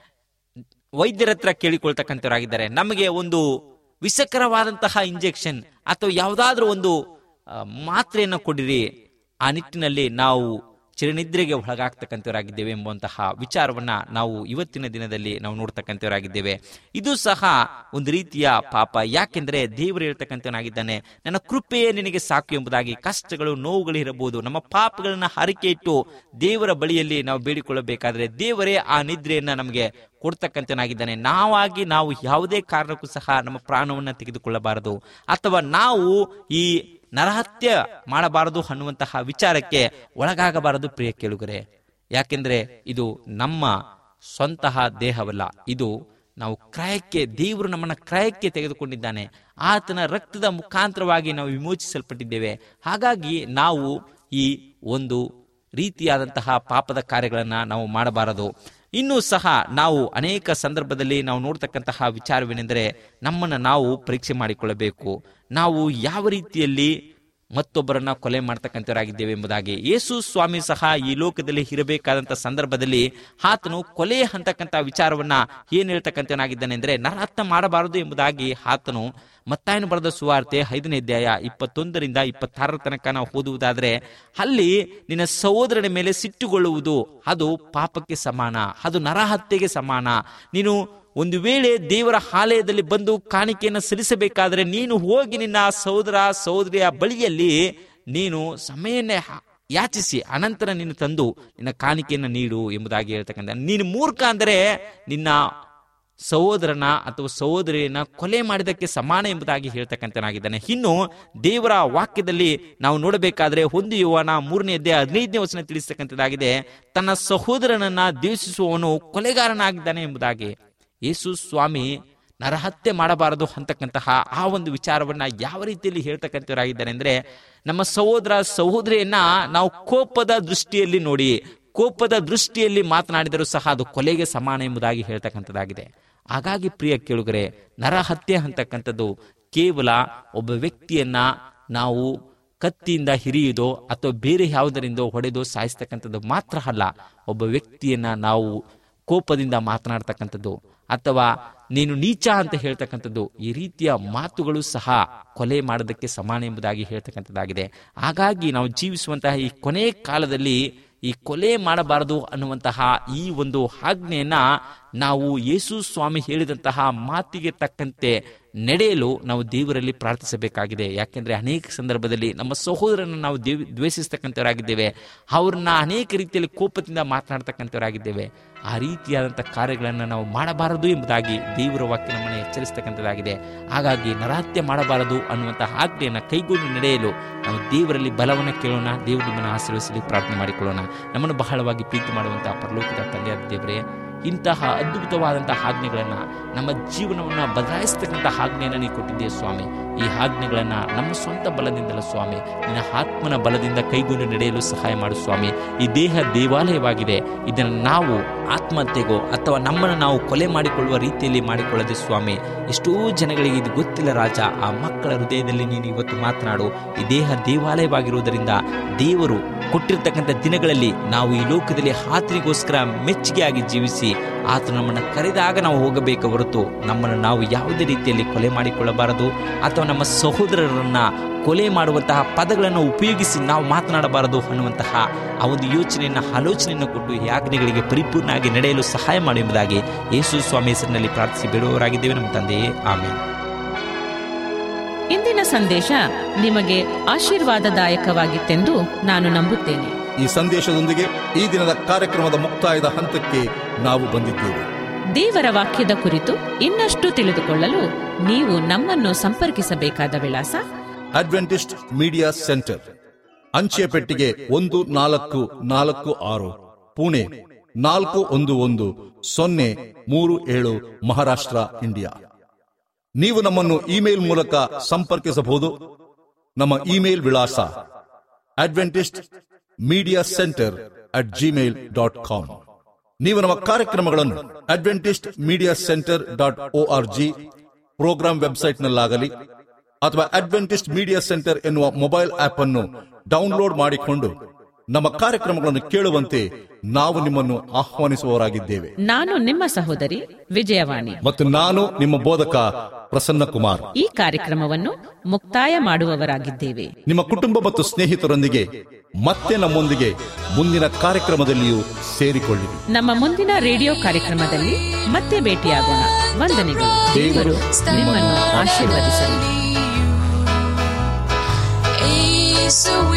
ವೈದ್ಯರ ಹತ್ರ ಕೇಳಿಕೊಳ್ತಕ್ಕಂಥವರಾಗಿದ್ದಾರೆ. ನಮಗೆ ಒಂದು ವಿಷಕರವಾದಂತಹ ಇಂಜೆಕ್ಷನ್ ಅಥವಾ ಯಾವುದಾದ್ರೂ ಒಂದು ಮಾತ್ರೆಯನ್ನು ಕೊಡಿರಿ, ಆ ನಿಟ್ಟಿನಲ್ಲಿ ನಾವು ಚಿರನಿದ್ರೆಗೆ ಒಳಗಾಗ್ತಕ್ಕಂಥವರಾಗಿದ್ದೇವೆ ಎಂಬುವಂತಹ ವಿಚಾರವನ್ನ ನಾವು ಇವತ್ತಿನ ದಿನದಲ್ಲಿ ನಾವು ನೋಡ್ತಕ್ಕಂಥವರಾಗಿದ್ದೇವೆ. ಇದು ಸಹ ಒಂದು ರೀತಿಯ ಪಾಪ. ಯಾಕೆಂದ್ರೆ ದೇವರು ಹೇಳ್ತಕ್ಕಂಥವನಾಗಿದ್ದಾನೆ, ನನ್ನ ಕೃಪೆಯೇ ನಿನಗೆ ಸಾಕು ಎಂಬುದಾಗಿ. ಕಷ್ಟಗಳು ನೋವುಗಳು ಇರಬಹುದು, ನಮ್ಮ ಪಾಪಗಳನ್ನ ಹರಕೆ ಇಟ್ಟು ದೇವರ ಬಳಿಯಲ್ಲಿ ನಾವು ಬೇಡಿಕೊಳ್ಳಬೇಕಾದ್ರೆ ದೇವರೇ ಆ ನಿದ್ರೆಯನ್ನ ನಮಗೆ ಕೊಡ್ತಕ್ಕಂಥನಾಗಿದ್ದಾನೆ. ನಾವು ಯಾವುದೇ ಕಾರಣಕ್ಕೂ ಸಹ ನಮ್ಮ ಪ್ರಾಣವನ್ನ ತೆಗೆದುಕೊಳ್ಳಬಾರದು ಅಥವಾ ನಾವು ಈ ನರಹತ್ಯೆ ಮಾಡಬಾರದು ಅನ್ನುವಂತಹ ವಿಚಾರಕ್ಕೆ ಒಳಗಾಗಬಾರದು ಪ್ರಿಯ ಕೇಳುಗರೆ. ಯಾಕೆಂದ್ರೆ ಇದು ನಮ್ಮ ಸ್ವಂತಹ ದೇಹವಲ್ಲ, ಇದು ನಾವು ಕ್ರಯಕ್ಕೆ, ದೇವರು ನಮ್ಮನ್ನ ಕ್ರಯಕ್ಕೆ ತೆಗೆದುಕೊಂಡಿದ್ದಾನೆ. ಆತನ ರಕ್ತದ ಮುಖಾಂತರವಾಗಿ ನಾವು ವಿಮೋಚಿಸಲ್ಪಟ್ಟಿದ್ದೇವೆ. ಹಾಗಾಗಿ ನಾವು ಈ ಒಂದು ರೀತಿಯಾದಂತಹ ಪಾಪದ ಕಾರ್ಯಗಳನ್ನ ನಾವು ಮಾಡಬಾರದು. ಇನ್ನೂ ಸಹ ನಾವು ಅನೇಕ ಸಂದರ್ಭದಲ್ಲಿ ನಾವು ನೋಡ್ತಕ್ಕಂತಹ ವಿಚಾರವೇನೆಂದರೆ, ನಮ್ಮನ್ನು ನಾವು ಪರೀಕ್ಷೆ ಮಾಡಿಕೊಳ್ಳಬೇಕು. ನಾವು ಯಾವ ರೀತಿಯಲ್ಲಿ ಮತ್ತೊಬ್ಬರನ್ನ ಕೊಲೆ ಮಾಡ್ತಕ್ಕಂಥವರಾಗಿದ್ದೇವೆ ಎಂಬುದಾಗಿ. ಯೇಸು ಸ್ವಾಮಿ ಸಹ ಈ ಲೋಕದಲ್ಲಿ ಇರಬೇಕಾದಂತ ಸಂದರ್ಭದಲ್ಲಿ ಆತನು ಕೊಲೆ ಅಂತಕ್ಕಂಥ ವಿಚಾರವನ್ನ ಏನ್ ಹೇಳ್ತಕ್ಕಂಥವನಾಗಿದ್ದಾನೆ ಅಂದ್ರೆ, ನರಹತ್ಯೆ ಮಾಡಬಾರದು ಎಂಬುದಾಗಿ ಆತನು ಮತ್ತಾಯನು ಬರೆದ ಸುವಾರ್ತೆ 5ನೇ ಅಧ್ಯಾಯ 21ರಿಂದ 26 ತನಕ ನಾವು ಓದುವುದಾದ್ರೆ, ಅಲ್ಲಿ ನಿನ್ನ ಸಹೋದರನ ಮೇಲೆ ಸಿಟ್ಟುಗೊಳ್ಳುವುದು ಅದು ಪಾಪಕ್ಕೆ ಸಮಾನ, ಅದು ನರಹತ್ಯೆಗೆ ಸಮಾನ. ನೀನು ಒಂದು ವೇಳೆ ದೇವರ ಆಲಯದಲ್ಲಿ ಬಂದು ಕಾಣಿಕೆಯನ್ನು ಸಲ್ಲಿಸಬೇಕಾದ್ರೆ ನೀನು ಹೋಗಿ ನಿನ್ನ ಸಹೋದರ ಸಹೋದರಿಯ ಬಳಿಯಲ್ಲಿ ನೀನು ಸಮಯನ್ನೇ ಯಾಚಿಸಿ ಅನಂತರ ನೀನು ತಂದು ನಿನ್ನ ಕಾಣಿಕೆಯನ್ನು ನೀಡು ಎಂಬುದಾಗಿ ಹೇಳ್ತಕ್ಕಂಥ. ನೀನು ಮೂರ್ಖ ಅಂದರೆ ನಿನ್ನ ಸಹೋದರನ ಅಥವಾ ಸಹೋದರಿಯನ್ನ ಕೊಲೆ ಮಾಡಿದಕ್ಕೆ ಸಮಾನ ಎಂಬುದಾಗಿ ಹೇಳ್ತಕ್ಕಂಥನಾಗಿದ್ದಾನೆ. ಇನ್ನು ದೇವರ ವಾಕ್ಯದಲ್ಲಿ ನಾವು ನೋಡಬೇಕಾದ್ರೆ 1 ಯೋಹಾನ 3ನೇ ಅಧ್ಯಾಯ 15ನೇ ವಚನ ತಿಳಿಸ್ತಕ್ಕಂಥದ್ದಾಗಿದೆ, ತನ್ನ ಸಹೋದರನನ್ನ ದ್ವೇಷಿಸುವವನು ಕೊಲೆಗಾರನಾಗಿದ್ದಾನೆ ಎಂಬುದಾಗಿ. ಯೇಸು ಸ್ವಾಮಿ ನರಹತ್ಯೆ ಮಾಡಬಾರದು ಅಂತಕ್ಕಂತಹ ಆ ಒಂದು ವಿಚಾರವನ್ನ ಯಾವ ರೀತಿಯಲ್ಲಿ ಹೇಳ್ತಕ್ಕಂಥವರಾಗಿದ್ದಾರೆ ಅಂದ್ರೆ, ನಮ್ಮ ಸಹೋದರ ಸಹೋದರಿಯನ್ನ ನಾವು ಕೋಪದ ದೃಷ್ಟಿಯಲ್ಲಿ ನೋಡಿ, ಕೋಪದ ದೃಷ್ಟಿಯಲ್ಲಿ ಮಾತನಾಡಿದರೂ ಸಹ ಅದು ಕೊಲೆಗೆ ಸಮಾನ ಎಂಬುದಾಗಿ ಹೇಳ್ತಕ್ಕಂಥದ್ದಾಗಿದೆ. ಹಾಗಾಗಿ ಪ್ರಿಯ ಕೇಳುಗರೆ, ನರಹತ್ಯೆ ಅಂತಕ್ಕಂಥದ್ದು ಕೇವಲ ಒಬ್ಬ ವ್ಯಕ್ತಿಯನ್ನ ನಾವು ಕತ್ತಿಯಿಂದ ಹಿರಿಯುವುದೋ ಅಥವಾ ಬೇರೆ ಯಾವುದರಿಂದ ಹೊಡೆದು ಸಾಯಿಸ್ತಕ್ಕಂಥದ್ದು ಮಾತ್ರ ಅಲ್ಲ, ಒಬ್ಬ ವ್ಯಕ್ತಿಯನ್ನ ನಾವು ಕೋಪದಿಂದ ಮಾತನಾಡ್ತಕ್ಕಂಥದ್ದು ಅಥವಾ ನೀನು ನೀಚ ಅಂತ ಹೇಳ್ತಕ್ಕಂಥದ್ದು, ಈ ರೀತಿಯ ಮಾತುಗಳು ಸಹ ಕೊಲೆ ಮಾಡೋದಕ್ಕೆ ಸಮಾನ ಎಂಬುದಾಗಿ ಹೇಳ್ತಕ್ಕಂಥದ್ದಾಗಿದೆ. ಹಾಗಾಗಿ ನಾವು ಜೀವಿಸುವಂತಹ ಈ ಕೊನೆ ಕಾಲದಲ್ಲಿ ಈ ಕೊಲೆ ಮಾಡಬಾರದು ಅನ್ನುವಂತಹ ಈ ಒಂದು ಆಜ್ಞೆಯನ್ನ ನಾವು ಯೇಸು ಸ್ವಾಮಿ ಹೇಳಿದಂತಹ ಮಾತಿಗೆ ತಕ್ಕಂತೆ ನಡೆಯಲು ನಾವು ದೇವರಲ್ಲಿ ಪ್ರಾರ್ಥಿಸಬೇಕಾಗಿದೆ. ಯಾಕೆಂದರೆ ಅನೇಕ ಸಂದರ್ಭದಲ್ಲಿ ನಮ್ಮ ಸಹೋದರನ್ನು ನಾವು ದ್ವೇಷಿಸ್ತಕ್ಕಂಥವರಾಗಿದ್ದೇವೆ, ಅವ್ರನ್ನ ಅನೇಕ ರೀತಿಯಲ್ಲಿ ಕೋಪದಿಂದ ಮಾತನಾಡ್ತಕ್ಕಂಥವರಾಗಿದ್ದೇವೆ. ಆ ರೀತಿಯಾದಂಥ ಕಾರ್ಯಗಳನ್ನು ನಾವು ಮಾಡಬಾರದು ಎಂಬುದಾಗಿ ದೇವರ ವಾಕ್ಯ ನಮ್ಮನ್ನು ಎಚ್ಚರಿಸ್ತಕ್ಕಂಥದ್ದಾಗಿದೆ. ಹಾಗಾಗಿ ನರಹತ್ಯೆ ಮಾಡಬಾರದು ಅನ್ನುವಂಥ ಆಜ್ಞೆಯನ್ನು ಕೈಗೊಂಡು ನಡೆಯಲು ನಾವು ದೇವರಲ್ಲಿ ಬಲವನ್ನು ಕೇಳೋಣ. ದೇವರು ನಿಮ್ಮನ್ನು ಆಶೀರ್ವದಿಸಲಿ ಪ್ರಾರ್ಥನೆ ಮಾಡಿಕೊಳ್ಳೋಣ. ನಮ್ಮನ್ನು ಬಹಳವಾಗಿ ಪ್ರೀತಿ ಮಾಡುವಂತಹ ಪರಲೋಕದ ತಂದೆಯಾದ ದೇವರೇ, ಇಂತಹ ಅದ್ಭುತವಾದಂತಹ ಆಜ್ಞೆಗಳನ್ನು, ನಮ್ಮ ಜೀವನವನ್ನು ಬದಲಾಯಿಸ್ತಕ್ಕಂಥ ಆಜ್ಞೆಯನ್ನು ನೀವು ಕೊಟ್ಟಿದ್ದೀಯ ಸ್ವಾಮಿ. ಈ ಆಜ್ಞೆಗಳನ್ನು ನಮ್ಮ ಸ್ವಂತ ಬಲದಿಂದಲ್ಲ ಸ್ವಾಮಿ, ನಿನ್ನ ಆತ್ಮನ ಬಲದಿಂದ ಕೈಗೊಂಡು ನಡೆಯಲು ಸಹಾಯ ಮಾಡು ಸ್ವಾಮಿ. ಈ ದೇಹ ದೇವಾಲಯವಾಗಿದೆ, ಇದನ್ನು ನಾವು ಆತ್ಮಹತ್ಯೆಗೋ ಅಥವಾ ನಮ್ಮನ್ನು ನಾವು ಕೊಲೆ ಮಾಡಿಕೊಳ್ಳುವ ರೀತಿಯಲ್ಲಿ ಮಾಡಿಕೊಳ್ಳದೆ ಸ್ವಾಮಿ. ಎಷ್ಟೋ ಜನಗಳಿಗೆ ಇದು ಗೊತ್ತಿಲ್ಲ ರಾಜ. ಆ ಮಕ್ಕಳ ಹೃದಯದಲ್ಲಿ ನೀನು ಇವತ್ತು ಮಾತನಾಡು. ಈ ದೇಹ ದೇವಾಲಯವಾಗಿರುವುದರಿಂದ ದೇವರು ಕೊಟ್ಟಿರ್ತಕ್ಕಂಥ ದಿನಗಳಲ್ಲಿ ನಾವು ಈ ಲೋಕದಲ್ಲಿ ಆತನಿಗೋಸ್ಕರ ಮೆಚ್ಚುಗೆಯಾಗಿ ಜೀವಿಸಿ ಆತ ನಮ್ಮನ್ನು ಕರೆದಾಗ ನಾವು ಹೋಗಬೇಕು ಹೊರತು ನಮ್ಮನ್ನು ನಾವು ಯಾವುದೇ ರೀತಿಯಲ್ಲಿ ಕೊಲೆ ಮಾಡಿಕೊಳ್ಳಬಾರದು ಅಥವಾ ನಮ್ಮ ಸಹೋದರರನ್ನು ಕೊಲೆ ಮಾಡುವಂತಹ ಪದಗಳನ್ನು ಉಪಯೋಗಿಸಿ ನಾವು ಮಾತನಾಡಬಾರದು ಅನ್ನುವಂತಹ ಆ ಒಂದು ಆಲೋಚನೆಯನ್ನು ಕೊಟ್ಟು ಈ ಆಜ್ಞೆಗಳಿಗೆ ಪರಿಪೂರ್ಣ ಆಗಿ ನಡೆಯಲು ಸಹಾಯ ಮಾಡಿ ಎಂಬುದಾಗಿ ಯೇಸು ಸ್ವಾಮಿ ಹೆಸರಿನಲ್ಲಿ ಪ್ರಾರ್ಥಿಸಿ ಬೇಡುವವರಾಗಿದ್ದೇವೆ ನಮ್ಮ ತಂದೆಯೇ, ಆಮೆನ್. ಇಂದಿನ ಸಂದೇಶ ನಿಮಗೆ ಆಶೀರ್ವಾದದಾಯಕವಾಗಿತ್ತೆಂದು ನಾನು ನಂಬುತ್ತೇನೆ. ಈ ಸಂದೇಶದೊಂದಿಗೆ ಈ ದಿನದ ಕಾರ್ಯಕ್ರಮದ ಮುಕ್ತಾಯದ ಹಂತಕ್ಕೆ ನಾವು ಬಂದಿದ್ದೇವೆ. ದೇವರ ವಾಕ್ಯದ ಕುರಿತು ಇನ್ನಷ್ಟು ತಿಳಿದುಕೊಳ್ಳಲು ನೀವು ನಮ್ಮನ್ನು ಸಂಪರ್ಕಿಸಬೇಕಾದ ವಿಳಾಸ: ಅಡ್ವೆಂಟಿಸ್ಟ್ ಮೀಡಿಯಾ ಸೆಂಟರ್, ಅಂಚೆ ಪೆಟ್ಟಿಗೆ 1446, ಪುಣೆ 411037, ಮಹಾರಾಷ್ಟ್ರ, ಇಂಡಿಯಾ. ನೀವು ನಮ್ಮನ್ನು ಇಮೇಲ್ ಮೂಲಕ ಸಂಪರ್ಕಿಸಬಹುದು. ನಮ್ಮ ಇಮೇಲ್ ವಿಳಾಸ adventistmediacenter@gmail.com. ನೀವು ನಮ್ಮ ಕಾರ್ಯಕ್ರಮಗಳನ್ನು adventistmediacenter.org ಪ್ರೋಗ್ರಾಂ ವೆಬ್ಸೈಟ್ನಲ್ಲಾಗಲಿ ಅಥವಾ ಅಡ್ವೆಂಟಿಸ್ಟ್ ಮೀಡಿಯಾ ಸೆಂಟರ್ ಎನ್ನುವ ಮೊಬೈಲ್ ಆಪ್ ಅನ್ನು ಡೌನ್ಲೋಡ್ ಮಾಡಿಕೊಂಡು ನಮ್ಮ ಕಾರ್ಯಕ್ರಮಗಳನ್ನು ಕೇಳುವಂತೆ ನಾವು ನಿಮ್ಮನ್ನು ಆಹ್ವಾನಿಸುವವರಾಗಿದ್ದೇವೆ. ನಾನು ನಿಮ್ಮ ಸಹೋದರಿ ವಿಜಯವಾಣಿ ಮತ್ತು ನಾನು ನಿಮ್ಮ ಬೋಧಕ ಪ್ರಸನ್ನ ಕುಮಾರ್. ಈ ಕಾರ್ಯಕ್ರಮವನ್ನು ಮುಕ್ತಾಯ ಮಾಡುವವರಾಗಿದ್ದೇವೆ. ನಿಮ್ಮ ಕುಟುಂಬ ಮತ್ತು ಸ್ನೇಹಿತರೊಂದಿಗೆ ಮತ್ತೆ ನಮ್ಮೊಂದಿಗೆ ಮುಂದಿನ ಕಾರ್ಯಕ್ರಮದಲ್ಲಿಯೂ ಸೇರಿಕೊಳ್ಳಿರಿ. ನಮ್ಮ ಮುಂದಿನ ರೇಡಿಯೋ ಕಾರ್ಯಕ್ರಮದಲ್ಲಿ ಮತ್ತೆ ಭೇಟಿಯಾಗೋಣ. ವಂದನೆಗಳು. ದೇವರು ನಿಮ್ಮನ್ನು ಆಶೀರ್ವದಿಸಲಿ.